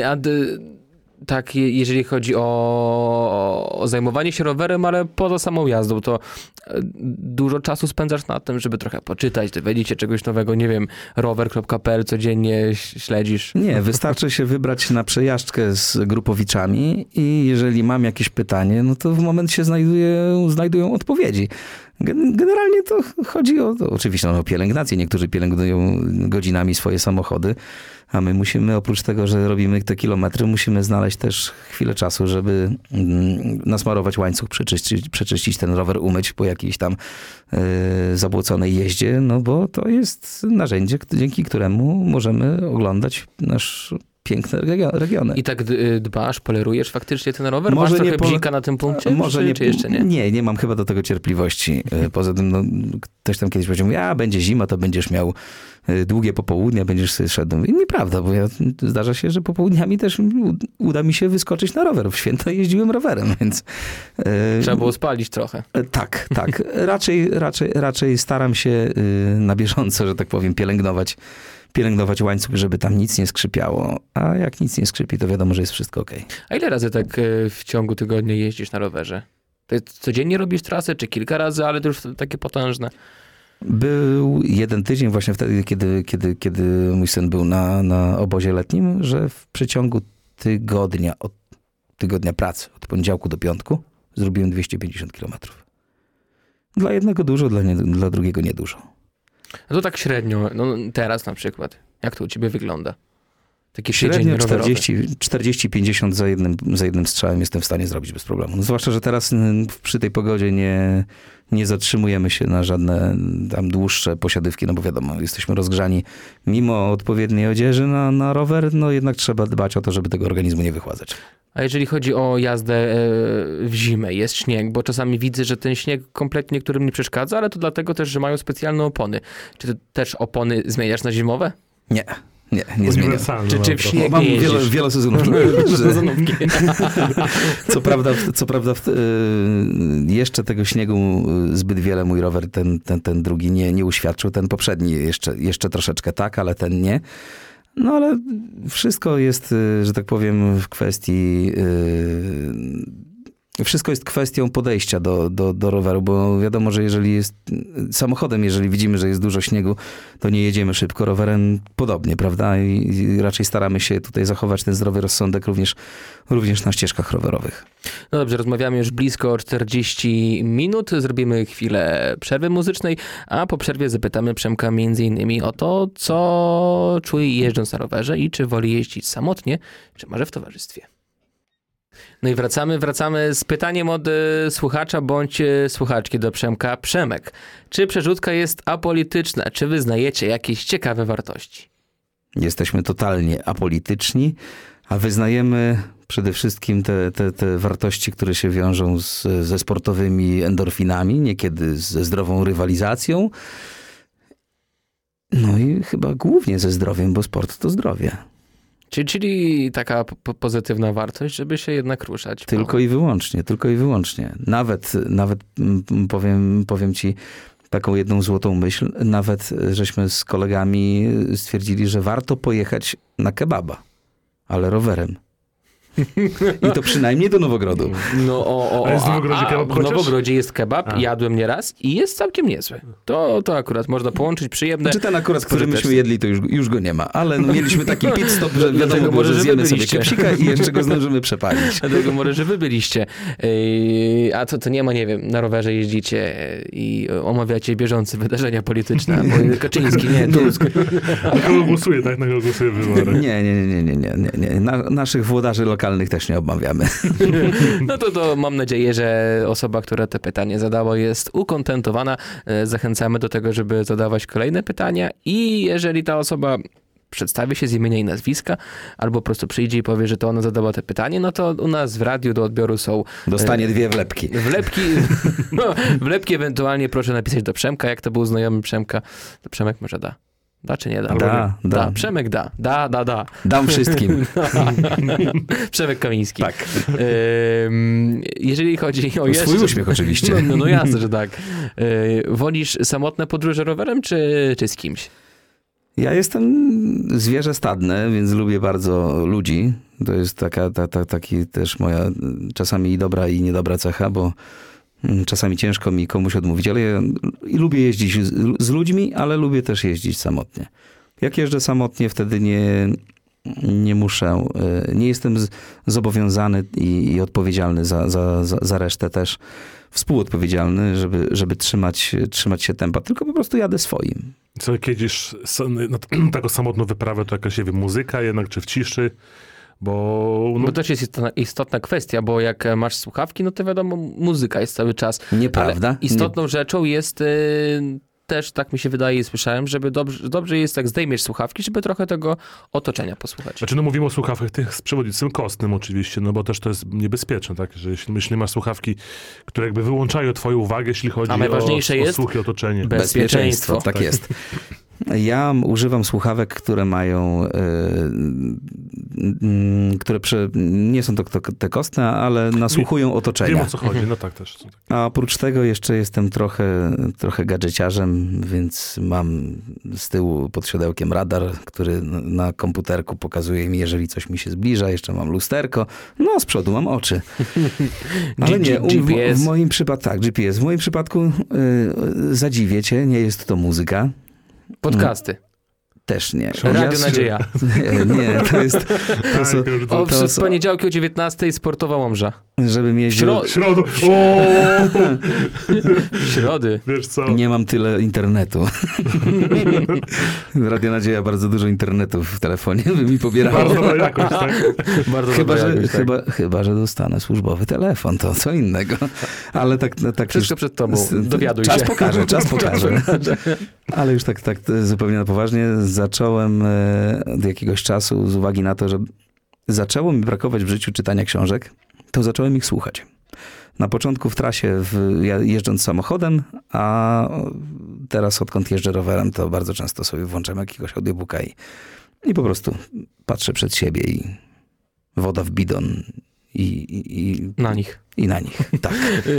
Tak, jeżeli chodzi o zajmowanie się rowerem, ale poza samą jazdą, to dużo czasu spędzasz na tym, żeby trochę poczytać, dowiedzieć się czegoś nowego, nie wiem, rower.pl codziennie śledzisz? Nie, wystarczy się wybrać na przejażdżkę z grupowiczami i jeżeli mam jakieś pytanie, no to w moment się znajdują odpowiedzi. Generalnie to chodzi o oczywiście o pielęgnację. Niektórzy pielęgnują godzinami swoje samochody, a my musimy, oprócz tego, że robimy te kilometry, musimy znaleźć też chwilę czasu, żeby nasmarować łańcuch, przeczyścić ten rower, umyć po jakiejś tam zabłoconej jeździe, no bo to jest narzędzie, dzięki któremu możemy oglądać nasz piękne regiony. I tak dbasz, polerujesz faktycznie ten rower? Masz trochę bzika na tym punkcie? Czy jeszcze nie? Nie mam chyba do tego cierpliwości. Poza tym, no, ktoś tam kiedyś powiedział, będzie zima, to będziesz miał długie popołudnia, będziesz sobie szedł. I nieprawda, bo zdarza się, że popołudniami też uda mi się wyskoczyć na rower. W święta jeździłem rowerem, więc... Trzeba było spalić trochę. Tak. Raczej staram się na bieżąco, że tak powiem, pielęgnować łańcuch, żeby tam nic nie skrzypiało. A jak nic nie skrzypi, to wiadomo, że jest wszystko okej. A ile razy tak w ciągu tygodnia jeździsz na rowerze? To codziennie robisz trasę, czy kilka razy, ale to już takie potężne? Był jeden tydzień właśnie wtedy, kiedy mój syn był na obozie letnim, że w przeciągu tygodnia pracy, od poniedziałku do piątku, zrobiłem 250 kilometrów. Dla jednego dużo, dla drugiego niedużo. No to tak średnio, no teraz na przykład. Jak to u ciebie wygląda? Takie średnio 40-50 za jednym strzałem jestem w stanie zrobić bez problemu. No, zwłaszcza, że teraz przy tej pogodzie nie zatrzymujemy się na żadne tam dłuższe posiadywki, no bo wiadomo, jesteśmy rozgrzani. Mimo odpowiedniej odzieży na rower, no jednak trzeba dbać o to, żeby tego organizmu nie wychładzać. A jeżeli chodzi o jazdę w zimę, jest śnieg, bo czasami widzę, że ten śnieg kompletnie niektórym nie przeszkadza, ale to dlatego też, że mają specjalne opony. Czy ty też opony zmieniasz na zimowe? Nie zmieniam. Czy w śnieg mam nie jeździsz? wiele sezonów. Co prawda jeszcze tego śniegu zbyt wiele mój rower, ten drugi nie uświadczył. Ten poprzedni jeszcze troszeczkę tak, ale ten nie. No ale wszystko jest, że tak powiem, wszystko jest kwestią podejścia do roweru, bo wiadomo, że jeżeli jest samochodem, jeżeli widzimy, że jest dużo śniegu, to nie jedziemy szybko, rowerem podobnie, prawda? I raczej staramy się tutaj zachować ten zdrowy rozsądek również na ścieżkach rowerowych. No dobrze, rozmawiamy już blisko 40 minut, zrobimy chwilę przerwy muzycznej, a po przerwie zapytamy Przemka m.in. o to, co czuje jeżdżąc na rowerze i czy woli jeździć samotnie, czy może w towarzystwie. No i wracamy z pytaniem od słuchacza bądź słuchaczki do Przemka. Przemek, czy przerzutka jest apolityczna? Czy wyznajecie jakieś ciekawe wartości? Jesteśmy totalnie apolityczni, a wyznajemy przede wszystkim te wartości, które się wiążą ze sportowymi endorfinami, niekiedy ze zdrową rywalizacją. No i chyba głównie ze zdrowiem, bo sport to zdrowie. Czyli taka pozytywna wartość, żeby się jednak ruszać. Tylko i wyłącznie. Nawet powiem ci taką jedną złotą myśl. Nawet żeśmy z kolegami stwierdzili, że warto pojechać na kebaba, ale rowerem. I to przynajmniej do Nowogrodu. W Nowogrodzie jest kebab, jadłem nieraz i jest całkiem niezły. To akurat można połączyć przyjemne. Czy ten akurat, który myśmy jedli, to już go nie ma. Ale mieliśmy taki pit stop, że wiadomo było, że zjemy sobie kepsika i jeszcze go zdążymy przepalić. Dlatego może, że wy byliście. A to nie ma, nie wiem, na rowerze jeździcie i omawiacie bieżące wydarzenia polityczne. Bo Kaczyński, nie, Tusk. Na kogo głosuje, tak? Na kogo głosuje wybory? Nie. Naszych włodarzy lokalnych też nie omawiamy. No to mam nadzieję, że osoba, która te pytanie zadała, jest ukontentowana. Zachęcamy do tego, żeby zadawać kolejne pytania i jeżeli ta osoba przedstawi się z imienia i nazwiska, albo po prostu przyjdzie i powie, że to ona zadała te pytanie, no to u nas w radiu do odbioru są... Dostanie 2 wlepki. Wlepki ewentualnie proszę napisać do Przemka, jak to był znajomy Przemka. To Przemek może da. Da czy nie da? Da. Przemek da. Da. Dam wszystkim. Przemek Kamiński. Tak. Jeżeli chodzi o jeszcze... Swój uśmiech oczywiście. No jasne, że tak. Wolisz samotne podróże rowerem, czy z kimś? Ja jestem zwierzę stadne, więc lubię bardzo ludzi. To jest taki też moja czasami i dobra i niedobra cecha, bo czasami ciężko mi komuś odmówić, ale ja lubię jeździć z ludźmi, ale lubię też jeździć samotnie. Jak jeżdżę samotnie, wtedy nie muszę, nie jestem zobowiązany i odpowiedzialny za resztę też, współodpowiedzialny, żeby trzymać się tempa, tylko po prostu jadę swoim. Co, jak jedziesz na taką samotną wyprawę, to jakaś, nie wiem, muzyka jednak, czy w ciszy? Bo to też jest istotna kwestia, bo jak masz słuchawki, no to wiadomo, muzyka jest cały czas. Nieprawda. Ale istotną rzeczą jest też, tak mi się wydaje i słyszałem, żeby dobrze jest, jak zdejmiesz słuchawki, żeby trochę tego otoczenia posłuchać. Znaczy, no mówimy o słuchawkach tych z przewodnictwem kostnym oczywiście, no bo też to jest niebezpieczne, tak? Że jeśli masz słuchawki, które jakby wyłączają twoją uwagę, jeśli chodzi o słuch i otoczenie. Bezpieczeństwo. Tak jest. Ja używam słuchawek, które mają, nie są to te kostne, ale nasłuchują otoczenia. Wiem, o co chodzi, no tak też. A oprócz tego jeszcze jestem trochę gadżeciarzem, więc mam z tyłu pod siodełkiem radar, który na komputerku pokazuje mi, jeżeli coś mi się zbliża. Jeszcze mam lusterko, no a z przodu mam oczy. Ale nie, GPS. w moim przypadku, tak, GPS. W moim przypadku zadziwię cię, nie jest to muzyka. Podcasty. Też nie. Radio Nadzieja. Nie, to jest... W poniedziałki o 19:00 sportowa Łomża. Żebym jeździł... Środu. Środy. Wiesz co? Nie mam tyle internetu. Radio Nadzieja bardzo dużo internetu w telefonie by mi pobierało. Bardzo dobra jakość, tak? Bardzo jakość, chyba, że dostanę służbowy telefon, to co innego. Ale tak wszystko już, przed tobą. Dowiaduj się. Czas pokaże. Ale już tak zupełnie na poważnie zacząłem od jakiegoś czasu z uwagi na to, że zaczęło mi brakować w życiu czytania książek, to zacząłem ich słuchać. Na początku w trasie jeżdżąc samochodem, a teraz odkąd jeżdżę rowerem, to bardzo często sobie włączam jakiegoś audiobooka i po prostu patrzę przed siebie i woda w bidon i na nich. I na nich, tak.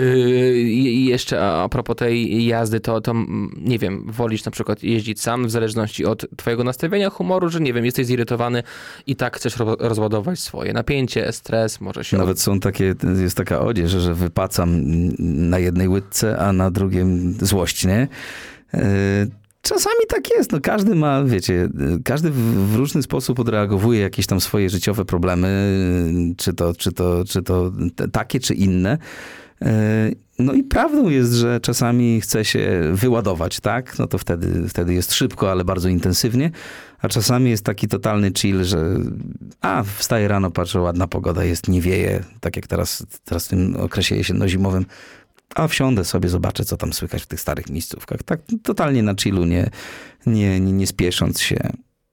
I jeszcze a propos tej jazdy, to nie wiem, wolisz na przykład jeździć sam w zależności od twojego nastawienia humoru, że nie wiem, jesteś zirytowany i tak chcesz rozładować swoje napięcie, stres, może się... Nawet jest taka odzież, że wypacam na jednej łydce, a na drugim złość, nie? Czasami tak jest, no każdy ma, wiecie, każdy w różny sposób odreagowuje jakieś tam swoje życiowe problemy, czy to takie, czy inne. No i prawdą jest, że czasami chce się wyładować, tak? No to wtedy jest szybko, ale bardzo intensywnie, a czasami jest taki totalny chill, że wstaję rano, patrzę, ładna pogoda jest, nie wieje, tak jak teraz w tym okresie jesienno-zimowym. A wsiądę sobie, zobaczę, co tam słychać w tych starych miejscówkach. Tak totalnie na chillu, nie spiesząc się.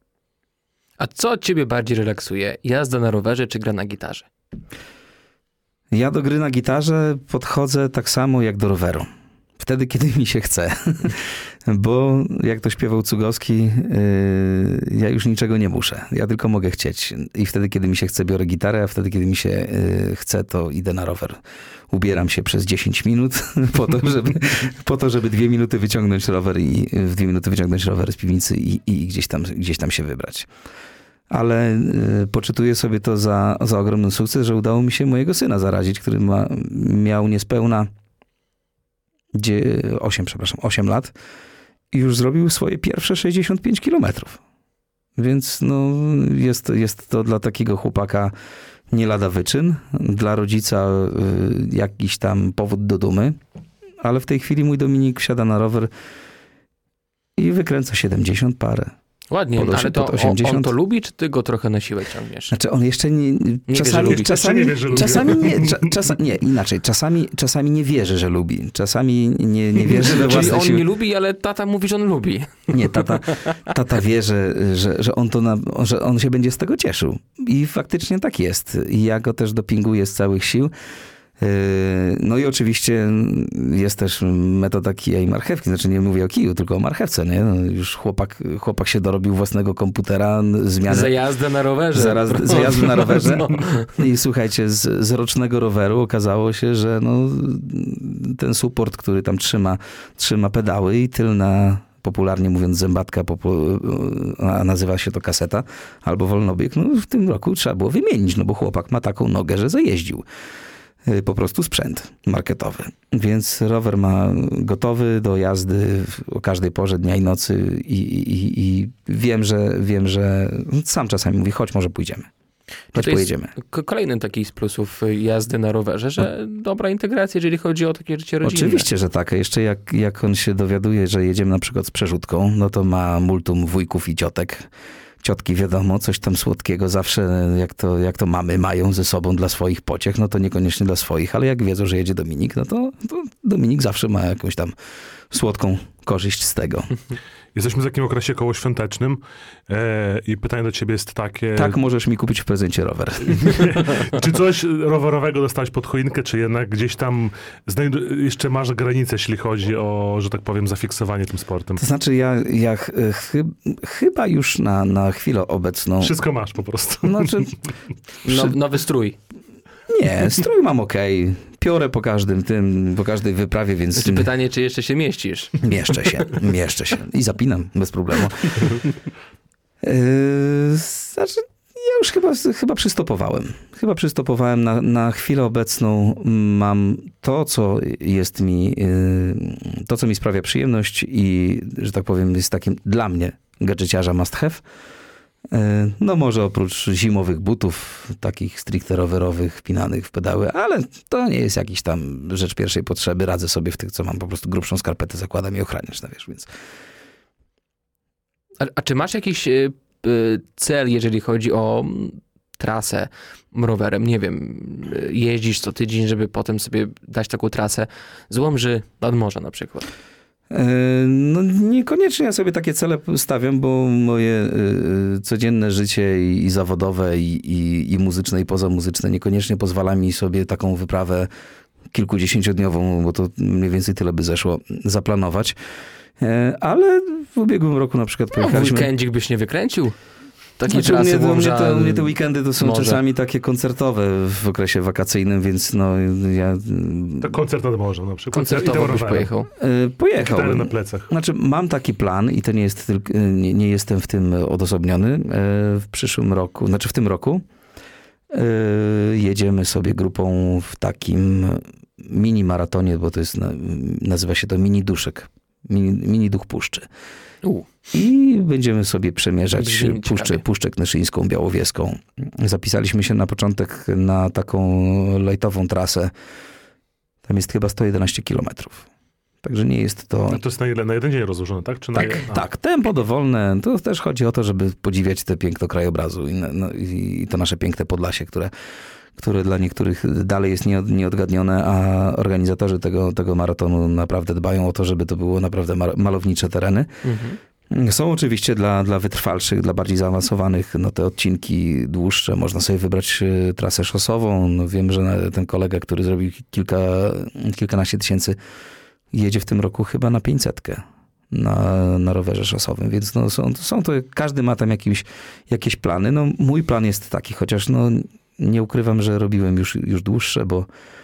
A co ciebie bardziej relaksuje? Jazda na rowerze czy gra na gitarze? Ja do gry na gitarze podchodzę tak samo jak do roweru. Wtedy, kiedy mi się chce. Bo jak to śpiewał Cugowski, ja już niczego nie muszę. Ja tylko mogę chcieć. I wtedy, kiedy mi się chce, biorę gitarę, a wtedy, kiedy mi się chce, to idę na rower. Ubieram się przez 10 minut po to, żeby 2 minuty wyciągnąć rower i w 2 minuty wyciągnąć rower z piwnicy i gdzieś tam się wybrać. Ale poczytuję sobie to za ogromny sukces, że udało mi się mojego syna zarazić, który miał niespełna 8 lat i już zrobił swoje pierwsze 65 kilometrów. Więc no, jest to dla takiego chłopaka nie lada wyczyn, dla rodzica jakiś tam powód do dumy, ale w tej chwili mój Dominik wsiada na rower i wykręca 70 parę. Ładnie, pod ale to pod 80. on to lubi, czy ty go trochę na siłę ciągniesz? Znaczy on jeszcze nie czasami, lubi. czasami, Nie wie, że lubi. czasami nie, inaczej. Czasami nie wierzy, że lubi. Czasami nie wierzy we Czyli własne on siły. nie lubi, ale tata mówi, że on lubi. Nie, tata wie, że on się będzie z tego cieszył. I faktycznie tak jest. I ja go też dopinguję z całych sił. No i oczywiście jest też metoda kija i marchewki. Znaczy nie mówię o kiju, tylko o marchewce, nie? No już chłopak się dorobił własnego komputera, zmiany. Za jazdę na rowerze. Za jazdę na rowerze. No. I słuchajcie, z rocznego roweru okazało się, że no, ten support, który tam trzyma pedały i tylna, popularnie mówiąc zębatka, a nazywa się to kaseta, albo wolnobieg, no w tym roku trzeba było wymienić, no bo chłopak ma taką nogę, że zajeździł. Po prostu sprzęt marketowy. Więc rower ma gotowy do jazdy o każdej porze dnia i nocy i wiem, że sam czasami mówi, chodź, może pójdziemy. Chodź, To jest pojedziemy. Kolejny taki z plusów jazdy na rowerze, że dobra integracja, jeżeli chodzi o takie życie rodzinne. Oczywiście, że tak. Jeszcze jak on się dowiaduje, że jedziemy na przykład z przerzutką, no to ma multum wujków i ciotek. Ciotki, wiadomo, coś tam słodkiego zawsze, jak to mamy mają ze sobą dla swoich pociech, no to niekoniecznie dla swoich, ale jak wiedzą, że jedzie Dominik, no to Dominik zawsze ma jakąś tam słodką korzyść z tego. Jesteśmy w takim okresie kołoświątecznym i pytanie do ciebie jest takie... Tak, możesz mi kupić w prezencie rower. Czy coś rowerowego dostałeś pod choinkę, czy jednak gdzieś tam jeszcze masz granicę, jeśli chodzi o, że tak powiem, zafiksowanie tym sportem? To znaczy ja chyba już na chwilę obecną... Wszystko masz po prostu. Znaczy, Nowy strój. nie, strój mam okej. Piorę po każdej wyprawie, więc... Znaczy pytanie, czy jeszcze się mieścisz? Mieszczę się. I zapinam bez problemu. Znaczy, ja już chyba przystopowałem. Chyba przystopowałem na chwilę obecną. Mam to, co mi sprawia przyjemność i, że tak powiem, jest takim dla mnie gadżeciarza must have. No może oprócz zimowych butów, takich stricte rowerowych, wpinanych w pedały, ale to nie jest jakiś tam rzecz pierwszej potrzeby. Radzę sobie w tych, co mam po prostu grubszą skarpetę, zakładam i ochraniacz, no wiesz, więc... A czy masz jakiś cel, jeżeli chodzi o trasę rowerem? Nie wiem, jeździsz co tydzień, żeby potem sobie dać taką trasę z Łomży nad morze na przykład. No niekoniecznie ja sobie takie cele stawiam, bo moje codzienne życie i zawodowe, i muzyczne, i pozamuzyczne niekoniecznie pozwala mi sobie taką wyprawę kilkudziesięciodniową, bo to mniej więcej tyle by zeszło, zaplanować. Ale w ubiegłym roku na przykład pojechaliśmy... Weekendzik byś nie wykręcił? Takie Znaczy, trasy u mnie te weekendy to są czasami takie koncertowe w okresie wakacyjnym, więc no ja... To koncert nad morza na przykład. Koncertowo byś pojechał? Pojechałbym. Na plecach. Znaczy mam taki plan i to nie jest tylko, nie jestem w tym odosobniony. W tym roku jedziemy sobie grupą w takim mini maratonie, bo to jest, nazywa się to mini duszek. Mini duch puszczy. I będziemy sobie przemierzać Puszczę Knyszyńską, Białowieską. Zapisaliśmy się na początek na taką lajtową trasę. Tam jest chyba 111 kilometrów. Także nie jest to... A to jest na jeden dzień rozłożone, tak? Czy Tak, tempo dowolne. To też chodzi o to, żeby podziwiać te piękno krajobrazu i to nasze piękne Podlasie, które dla niektórych dalej jest nieodgadnione, a organizatorzy tego maratonu naprawdę dbają o to, żeby to było naprawdę malownicze tereny. Mhm. Są oczywiście dla wytrwalszych, dla bardziej zaawansowanych, no te odcinki dłuższe. Można sobie wybrać trasę szosową. No wiem, że ten kolega, który zrobił kilkanaście tysięcy, jedzie w tym roku chyba na 500 na rowerze szosowym, więc no są to, każdy ma tam jakieś plany. No mój plan jest taki, chociaż no nie ukrywam, że robiłem już dłuższe, bo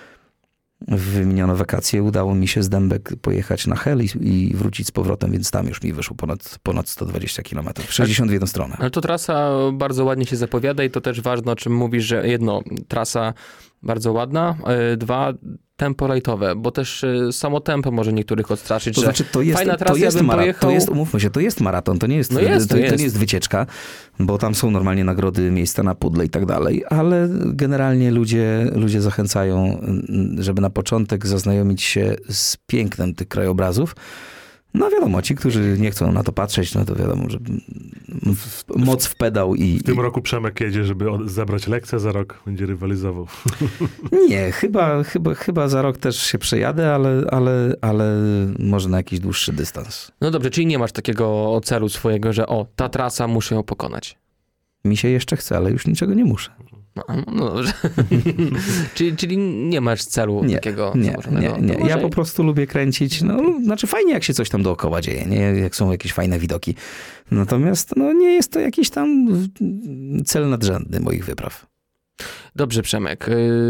w minione wakacje udało mi się z Dębek pojechać na Hel i wrócić z powrotem, więc tam już mi wyszło ponad 120 km, 60 w jedną stronę. Ale to trasa bardzo ładnie się zapowiada i to też ważne, o czym mówisz, że jedno, trasa bardzo ładna, dwa, tempo rajtowe, bo też samo tempo może niektórych odstraszyć, to znaczy, fajna trasa, umówmy się, to jest maraton, to nie jest, to nie jest wycieczka, bo tam są normalnie nagrody, miejsca na pudle i tak dalej, ale generalnie ludzie zachęcają, żeby na początek zaznajomić się z pięknem tych krajobrazów. No wiadomo, ci, którzy nie chcą na to patrzeć, no to wiadomo, że moc w pedał i... W tym roku Przemek jedzie, żeby zabrać lekcję, za rok będzie rywalizował. Nie, chyba za rok też się przejadę, ale może na jakiś dłuższy dystans. No dobrze, czyli nie masz takiego celu swojego, że ta trasa muszę ją pokonać. Mi się jeszcze chce, ale już niczego nie muszę. No dobrze. czyli nie masz celu takiego założonego. Nie. Ja po prostu lubię kręcić. Znaczy fajnie, jak się coś tam dookoła dzieje, nie? Jak są jakieś fajne widoki. Natomiast nie jest to jakiś tam cel nadrzędny moich wypraw. Dobrze, Przemek.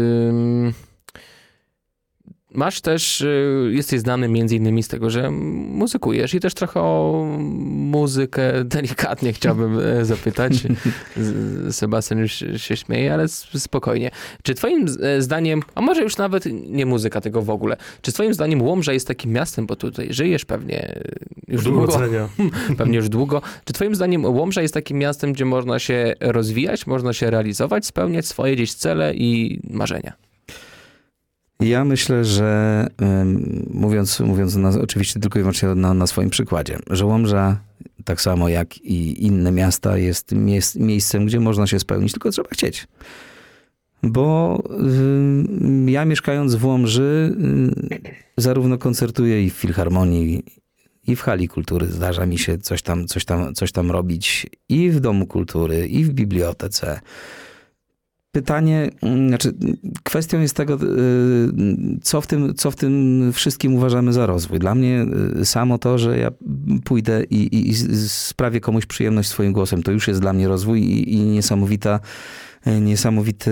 Masz też, jesteś znany między innymi z tego, że muzykujesz i też trochę o muzykę delikatnie chciałbym zapytać. Sebastian już się śmieje, ale spokojnie. Czy twoim zdaniem, a może już nawet nie muzyka tego w ogóle, czy twoim zdaniem Łomża jest takim miastem, bo tutaj żyjesz pewnie już długo. Pewnie już długo. Czy twoim zdaniem Łomża jest takim miastem, gdzie można się rozwijać, można się realizować, spełniać swoje gdzieś cele i marzenia? Ja myślę, że mówiąc oczywiście tylko i wyłącznie na swoim przykładzie, że Łomża, tak samo jak i inne miasta, jest miejscem, gdzie można się spełnić, tylko trzeba chcieć. Bo ja mieszkając w Łomży zarówno koncertuję i w Filharmonii, i w Hali Kultury zdarza mi się coś tam robić, i w Domu Kultury, i w bibliotece. Pytanie, kwestią jest tego, co w tym wszystkim uważamy za rozwój. Dla mnie samo to, że ja pójdę i sprawię komuś przyjemność swoim głosem, to już jest dla mnie rozwój i niesamowity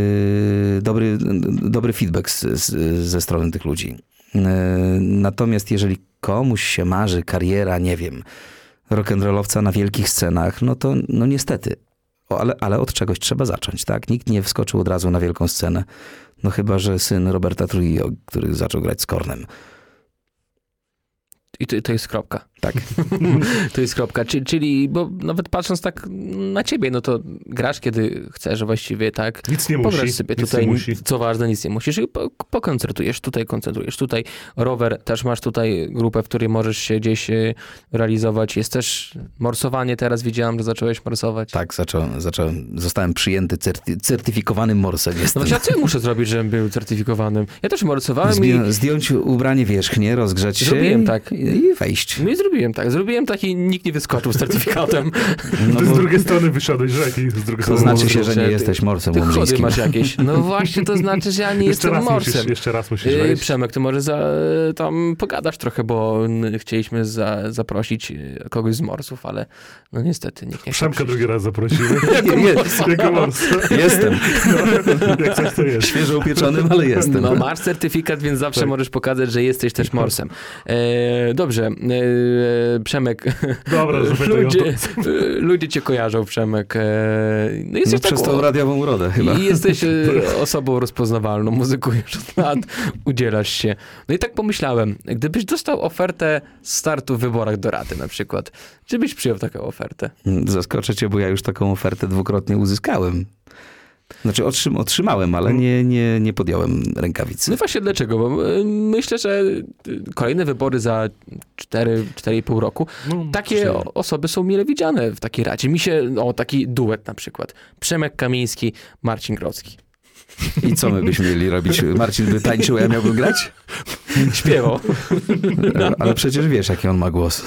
dobry feedback ze strony tych ludzi. Natomiast jeżeli komuś się marzy kariera, nie wiem, rock'n'rollowca na wielkich scenach, no to niestety. Ale od czegoś trzeba zacząć, tak? Nikt nie wskoczył od razu na wielką scenę. No chyba, że syn Roberta Trujillo, który zaczął grać z Kornem. I to jest kropka. Tak. To jest kropka. Czyli, bo nawet patrząc tak na ciebie, no to grasz kiedy chcesz właściwie, tak? Nic nie Pograsz musi. sobie Nic tutaj, nie musi. co ważne, nic nie musisz. I pokoncertujesz tutaj. Rower, też masz tutaj grupę, w której możesz się gdzieś realizować. Jest też morsowanie, teraz widziałam, że zacząłeś morsować. Tak, zacząłem. Zostałem przyjęty certyfikowanym morsem. No właśnie, a co ja muszę zrobić, żebym był certyfikowanym? Ja też morsowałem zdjąć ubranie wierzchnie, rozgrzać się. Zrobiłem tak. I wejść. No i zrobiłem tak i nikt nie wyskoczył z certyfikatem. No z drugiej strony wyszedłeś rzeki. To znaczy się, że nie jesteś morsem ty łomżyńskim. Chody masz jakieś. No właśnie, to znaczy, że ja nie jestem morsem. Jeszcze raz musisz wejść. Przemek, ty może tam pogadasz trochę, bo chcieliśmy zaprosić kogoś z morsów, ale no niestety nikt nie chce Przemka przyjść. drugi raz zaprosimy. Jako morsa. Jestem. Jak coś to jest. Świeżo upieczonym, ale jestem. No masz certyfikat, więc zawsze możesz pokazać, że jesteś też morsem. Dobrze, Przemek. Dobra, ludzie cię kojarzą, Przemek. No jesteś przez tą radiową urodę chyba. I jesteś osobą rozpoznawalną, muzykujesz od lat, udzielasz się. No i tak pomyślałem, gdybyś dostał ofertę startu w wyborach do Rady na przykład, czy byś przyjął taką ofertę? Zaskoczę cię, bo ja już taką ofertę dwukrotnie uzyskałem. Znaczy otrzymałem, ale nie podjąłem rękawicy. No właśnie dlaczego? Bo myślę, że kolejne wybory za 4,5 roku, takie osoby są mile widziane w takiej radzie. Mi się, taki duet na przykład. Przemek Kamiński, Marcin Grodzki. I co my byśmy mieli robić? Marcin by tańczył, a ja miałbym grać? Śpiewał. Ale przecież wiesz, jaki on ma głos.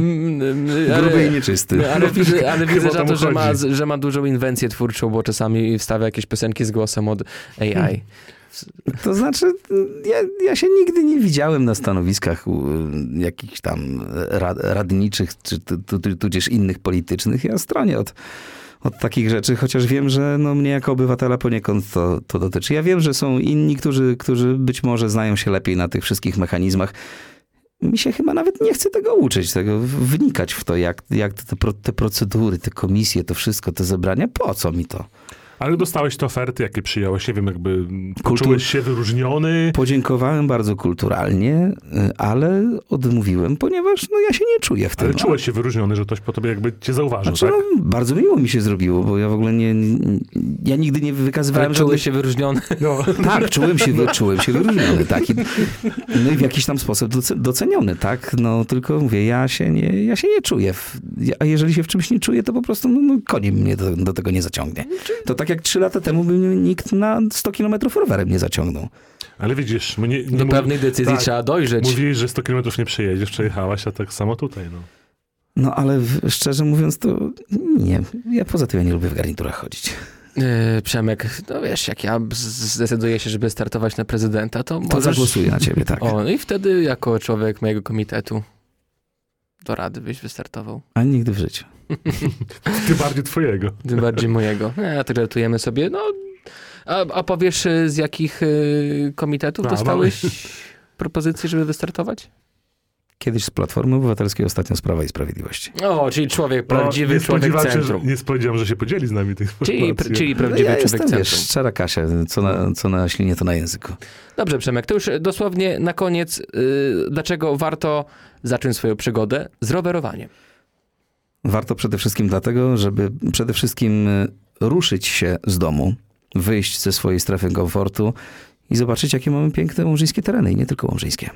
Gruby i nieczysty. Ale widzę za to, że ma dużą inwencję twórczą, bo czasami wstawia jakieś piosenki z głosem od AI. To znaczy, ja się nigdy nie widziałem na stanowiskach jakichś tam radniczych, czy tudzież innych politycznych. Ja stronię od takich rzeczy, chociaż wiem, że mnie jako obywatela poniekąd to dotyczy. Ja wiem, że są inni, którzy być może znają się lepiej na tych wszystkich mechanizmach. Mi się chyba nawet nie chce tego uczyć, wnikać w to, jak te procedury, te komisje, to wszystko, te zebrania, po co mi to? Ale dostałeś te oferty, jakie przyjąłeś? Nie wiem, jakby poczułeś się wyróżniony? Podziękowałem bardzo kulturalnie, ale odmówiłem, ponieważ ja się nie czuję w tym. Ale czułeś się wyróżniony, że ktoś po tobie jakby cię zauważył, tak? Bardzo miło mi się zrobiło, bo ja w ogóle ja nigdy nie wykazywałem Ale czułeś się wyróżniony? No. Tak, czułem się wyróżniony, tak. No i w jakiś tam sposób doceniony, tak. No tylko mówię, ja się nie czuję. A jeżeli się w czymś nie czuję, to po prostu koniem mnie do tego nie zaciągnie. To tak jak 3 lata temu by mnie nikt na 100 kilometrów rowerem nie zaciągnął. Ale widzisz, do pewnej decyzji trzeba dojrzeć. Mówiłeś, że 100 kilometrów nie przejedziesz, przejechałaś, a tak samo tutaj, no. No ale szczerze mówiąc, to nie. Ja poza tym nie lubię w garniturach chodzić. Przemek, no wiesz, jak ja zdecyduję się, żeby startować na prezydenta, to zagłosuję na ciebie, tak. No i wtedy jako człowiek mojego komitetu do rady byś wystartował. Ani nigdy w życiu. Tym bardziej twojego. Tym bardziej mojego. A tak żartujemy sobie. No, a powiesz, z jakich komitetów dostałeś propozycję, żeby wystartować? Kiedyś z Platformy Obywatelskiej, ostatnio z Prawa i Sprawiedliwości. O, czyli człowiek, prawdziwy człowiek centrum. Nie spodziewałem, że się podzieli z nami tych informacji. Czyli prawdziwy człowiek centrum. Wiesz, szczera Kasia, co na ślinie, to na języku. Dobrze, Przemek, to już dosłownie na koniec, dlaczego warto zacząć swoją przygodę z rowerowaniem? Warto przede wszystkim dlatego, żeby przede wszystkim ruszyć się z domu, wyjść ze swojej strefy komfortu i zobaczyć, jakie mamy piękne łomżyńskie tereny i nie tylko łomżyńskie.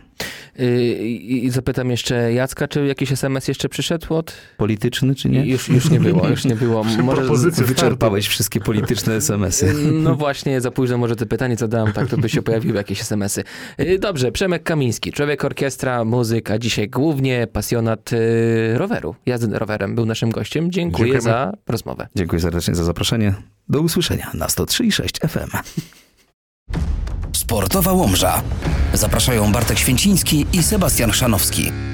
I zapytam jeszcze Jacka, czy jakiś SMS jeszcze przyszedł od... Polityczny, czy nie? Już nie było, już nie było. Może wyczerpałeś wszystkie polityczne SMS-y. No właśnie, za późno może te pytanie zadałem, tak to by się pojawiły jakieś SMS-y. Dobrze, Przemek Kamiński, człowiek orkiestra, muzyk, a dzisiaj głównie pasjonat roweru, jazdy rowerem, był naszym gościem. Dziękuję za rozmowę. Dziękuję serdecznie za zaproszenie. Do usłyszenia na 103,6 FM. Sportowa Łomża. Zapraszają Bartek Święciński i Sebastian Chrzanowski.